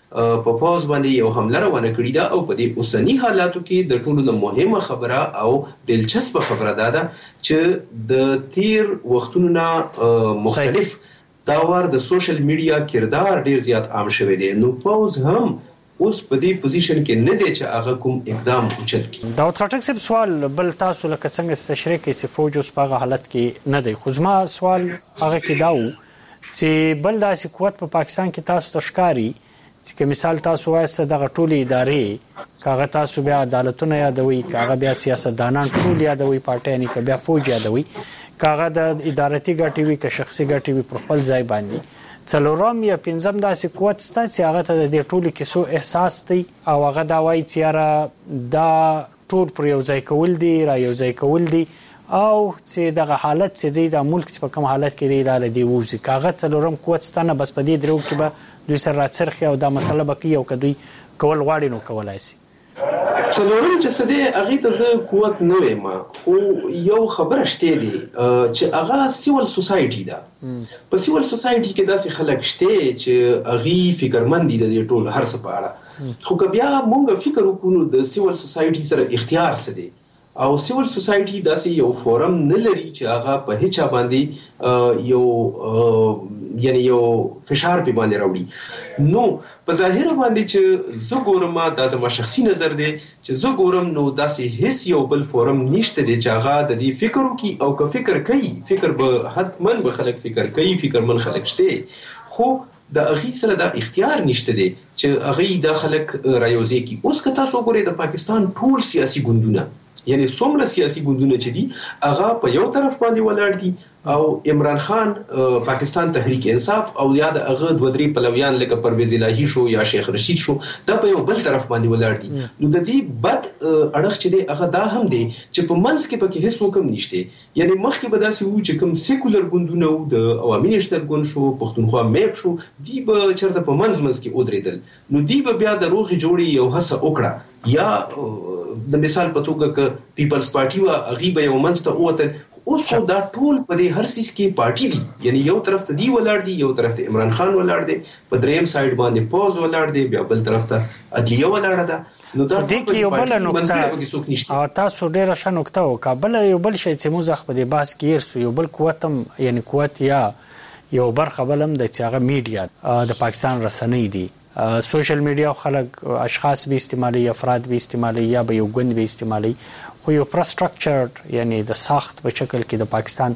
په پوز باندې یو حمله روانه کړې ده او په دې اوسنی حالاتو کې د ټولو نه مهمه خبره او دلچسپ خبره ده چې د تیر وختونو نه مختلف دا ور د سوشل میډیا کردار ډیر زیات عام شوی دی. نو پوز هم اوس په دې پوزیشن کې نه دی چې هغه کوم اقدام اوچت کړي. داود خټک صاحب سوال بل تاسو لکه څنګه تشریح کوي چې فوج اوس په هغه حالت کې نه دی، خو زما سوال هغه کې دا و چې بل داسې قوت په پاکستان کې تاسو ته ښکاري چې مثال تاسو وایسته دغه ټولې ادارې کاغه تاسو بیا عدالتونه یادوي، کاغه بیا سیاستدانان ټول یادوي، پارټیانی که بیا فوج یادوي، کاغه د ادارتي ګټې وي که شخصي ګټې وي پر خپل ځای باندې. څلورم یا پنځم داسې قوت شته چې هغه ته د دې ټولو کیسو احساس دی او هغه دا وایي چې یاره دا ټول پر یو ځای کول دي را یو ځای کول دي او چې دغه حالت چې دی د ملک په کوم حالت کې دی لاله دی ووځي. کاغه څلورم قوت شته نه، بس په دې درو کې به دوی سره راڅرخي او دا مسله به کوي او که دوی کول غواړي نو کولای شي. څلورم چې څه دی هغې ته زه قوت نه وایم، خو یو خبره شته دی چې هغه سیول سوسایټي ده. په سیول سوسایټي کې داسې خلک شته چې هغې فکرمند دي د دې ټول هر څه په اړه، خو که بیا موږ فکر وکړو د سیول سوسایټي سره اختیار څه دی او سیول سوسایټي داسې یو فورم نه لري چې هغه په هیڅ باندې یو یعنی یو فشار په باندې راوړي. نو په ظاهر باندې چې زه ګورم دا زما شخصي نظر دی چې زه ګورم نو داسې هیڅ یو بل فورم نشته دی چې هغه د دې فکر وکړي او که فکر کوي فکر به حتمن به خلک فکر کوي، فکرمن خلک شته، خو د هغې سره دا اختیار نشته دی چې هغې دا خلک رايوځي کی. اوس که تاسو وګورئ د پاکستان ټول سیاسي ګوندونه یعنی څومره سیاسي ګوندونه چې دي هغه په یو طرف باندې ولاړ دي او عمران خان پاکستان تحریک انصاف او یا د هغه دوه درې پلویان لکه پرویز الهی شو یا شیخ رشید شو دا په یو بل طرف باندې ولاړ دي. نو د دې بد اړخ چې دی هغه دا هم دی چې په منځ کې پکې هیڅ حکم نشته. یعنی مخکې به داسې وو چې کوم سیکولر ګوندونه وو د عوامي نېشنل ګوند شو، پښتونخوا میپ شو، دی به چېرته په منځ منځ کې ودرېدل. نو دی به بیا د روغې جوړې یو هڅه وکړه یا د مثال په توګه که پیپلز پارټي وه هغې به یو منځ ته ووتل. اوس خو دا ټول په دې هر څیز کې پارټي دي، یعنی یو طرف ته دی ولاړ دي، یو طرف ته عمران خان ولاړ دی، په دریم سایډ باندې پوز ولاړ دی، بیا بل طرف ته عدلیه ولاړه ده. نو دا دې کې یو بل نقطه او تاسو ډېره ښه نقطه وکړه. بل یو بل شی چې موږ په دې بحث کې هېر شو، یو بل قوت هم یعنی قوت یا یو برخه بل هم ده چې هغه میډیا د پاکستان رسنۍ دي. سوشل میډیا خلک اشخاص به استعمالي، افراد به استعمالي یا به یو ګوند به استعمالي، خو یو پرسترکچرډ یعنی د ساخت په شکل کې د پاکستان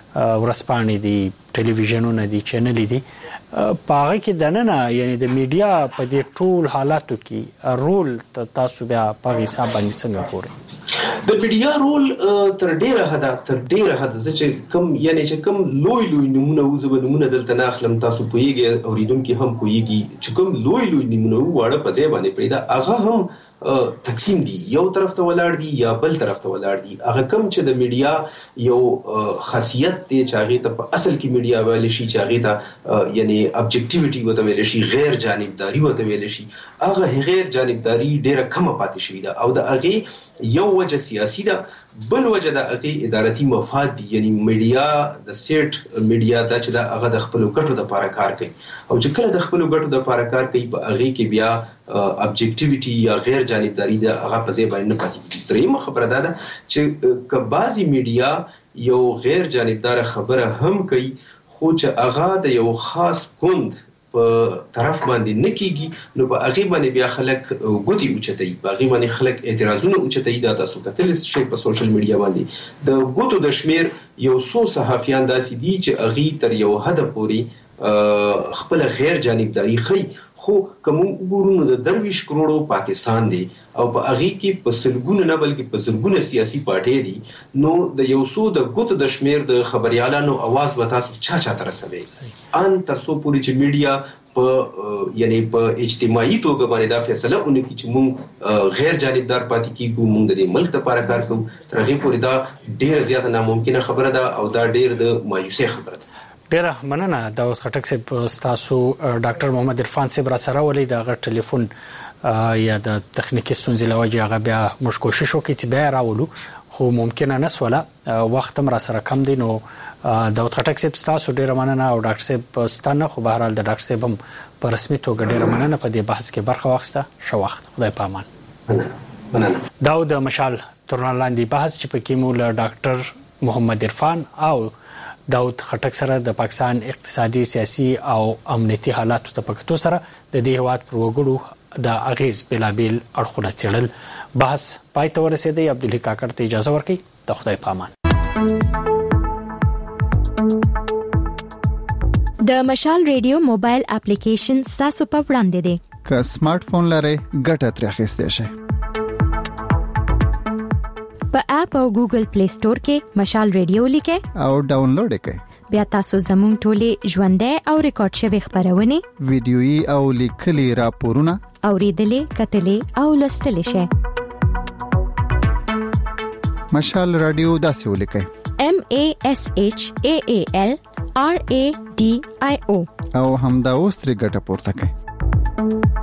ورځپاڼې دي، ټلویزیونونه دي، چینلې دي، په هغه کې دننه یعنی د میډیا په دې ټول حالاتو کې رول تاسو بیا په هغې حساب باندې څنګه ګورئ؟ د میډیا رول تر ډیره حده تر ډیره حده زه چې کوم یعنی چې کوم لوی لوی نمونه وو، زه به نمونه دلته نه اخلم، تاسو پوهیږئ اورېدونکي هم پوهیږي چې کوم لوی لوی نمونه وو واړه په ځای باندې پرېږده هغه هم تقسیم دي، یو طرف ته ولاړ دي یا بل طرف ته ولاړ دي. هغه کوم چې د میډیا یو خاصیت دی چې هغې ته په اصل کې میډیا ویلی شي چې هغې ته یعنی ابجکټیویټي ورته ویلی شي، غیر جانبداري ورته ویلی شي، هغه غیر جانبداري ډېره کمه پاتې شوې ده او د هغې یو وجه سیاسي ده، بل وجه د هغې ادارتي مفاد دي. یعنی میډیا د سیټ میډیا دا چې دا هغه د خپلو ګټو دپاره کار کوي او چې کله د خپلو ګټو دپاره کار کوي په هغې کې بیا ابجکټیویټي یا غیر جانبداري ده هغه په ځای باندې نه پاتې کېږي. درېیمه خبره دا ده چې که بعضې میډیا یو غیر جانبداره خبره هم کوي خو چې هغه د یو خاص ګوند په طرف باندې نه کېږي نو په هغې باندې بیا خلک ګوتې اوچتوي، په هغې باندې خلک اعتراضونه اوچتوي. دا تاسو کتلی شئ په سوشل میډیا باندې د ګوتو د شمېر یو څو صحافیان داسې دي چې هغې تر یو حده پورې خپله غیر جانبداري ښیي. خو که موږ وګورو نو د درویش کروړو پاکستان دی او په هغې کې په سلګونه نه بلکې په زرګونه سیاسي پارټۍ دي، نو د یو څو د ګوتو د شمېر د خبریالانو اواز به تاسو چا چا ته رسوئ ان تر څو پورې چې میډیا په یعنی په اجتماعي توګه باندې دا فیصله ونه کړي چې موږ غیر جانبدار پاتې کېږو، موږ د دې ملک دپاره کار کوو، تر هغې پورې دا ډېره زیاته ناممکنه خبره ده او دا ډېر د مایوسۍ خبره ده. ډیره مننه داود خټک صاحب. تاسو ډاکټر محمد عرفان صاحب را سره ولې د هغه ټلیفون یا د تخنیکي ستونزې له وجې هغه بیا موږ کوشش وکړو چې بیا راولو، خو ممکنه نسوله وخت هم را سره کم دی. نو داود خټک صاحب تاسو ډیره مننه او ډاکټر صاحب ستانه خو به هر حال د ډاکټر صاحب هم په رسمي توګه ډیره مننه په دې بحث کې برخه واخیسته. ښه وخت، خدای پامان. مننه. دا د مشال ترونه لاندې بحث چې پکې مو له ډاکټر محمد عرفان او داود خټک سره د پاکستان اقتصادي، سیاسي او امنیتي حالاتو ته پکتو سره د دې هیواد پر وګړو د اغیز بلابل اړخونه څېړل. بحث پای ته ورسېدی. عبدالله کاکړ ته اجازه ورکړئ. د خدای پامان. د مشال ریډیو موبایل اپلیکیشن تاسو په وړاندې دی. که سمارټ فون لرئ ګټه ترې اخیستی شئ. په اپ او ګوګل پلی سٹور کې مشال ریډیو لیکئ او ډاونلوډ کړئ. بیا تاسو زموږ ټولې ژوندۍ او ریکارډ شوی خبرونه، ویډیويي او لیکلي راپورونه اوریدلې، کتلې او لوستلې شئ. مشال رادیو داسې ولیکئ: M A S H A A L R A D I O او همدا اوس ترې ګټه پورته کړئ.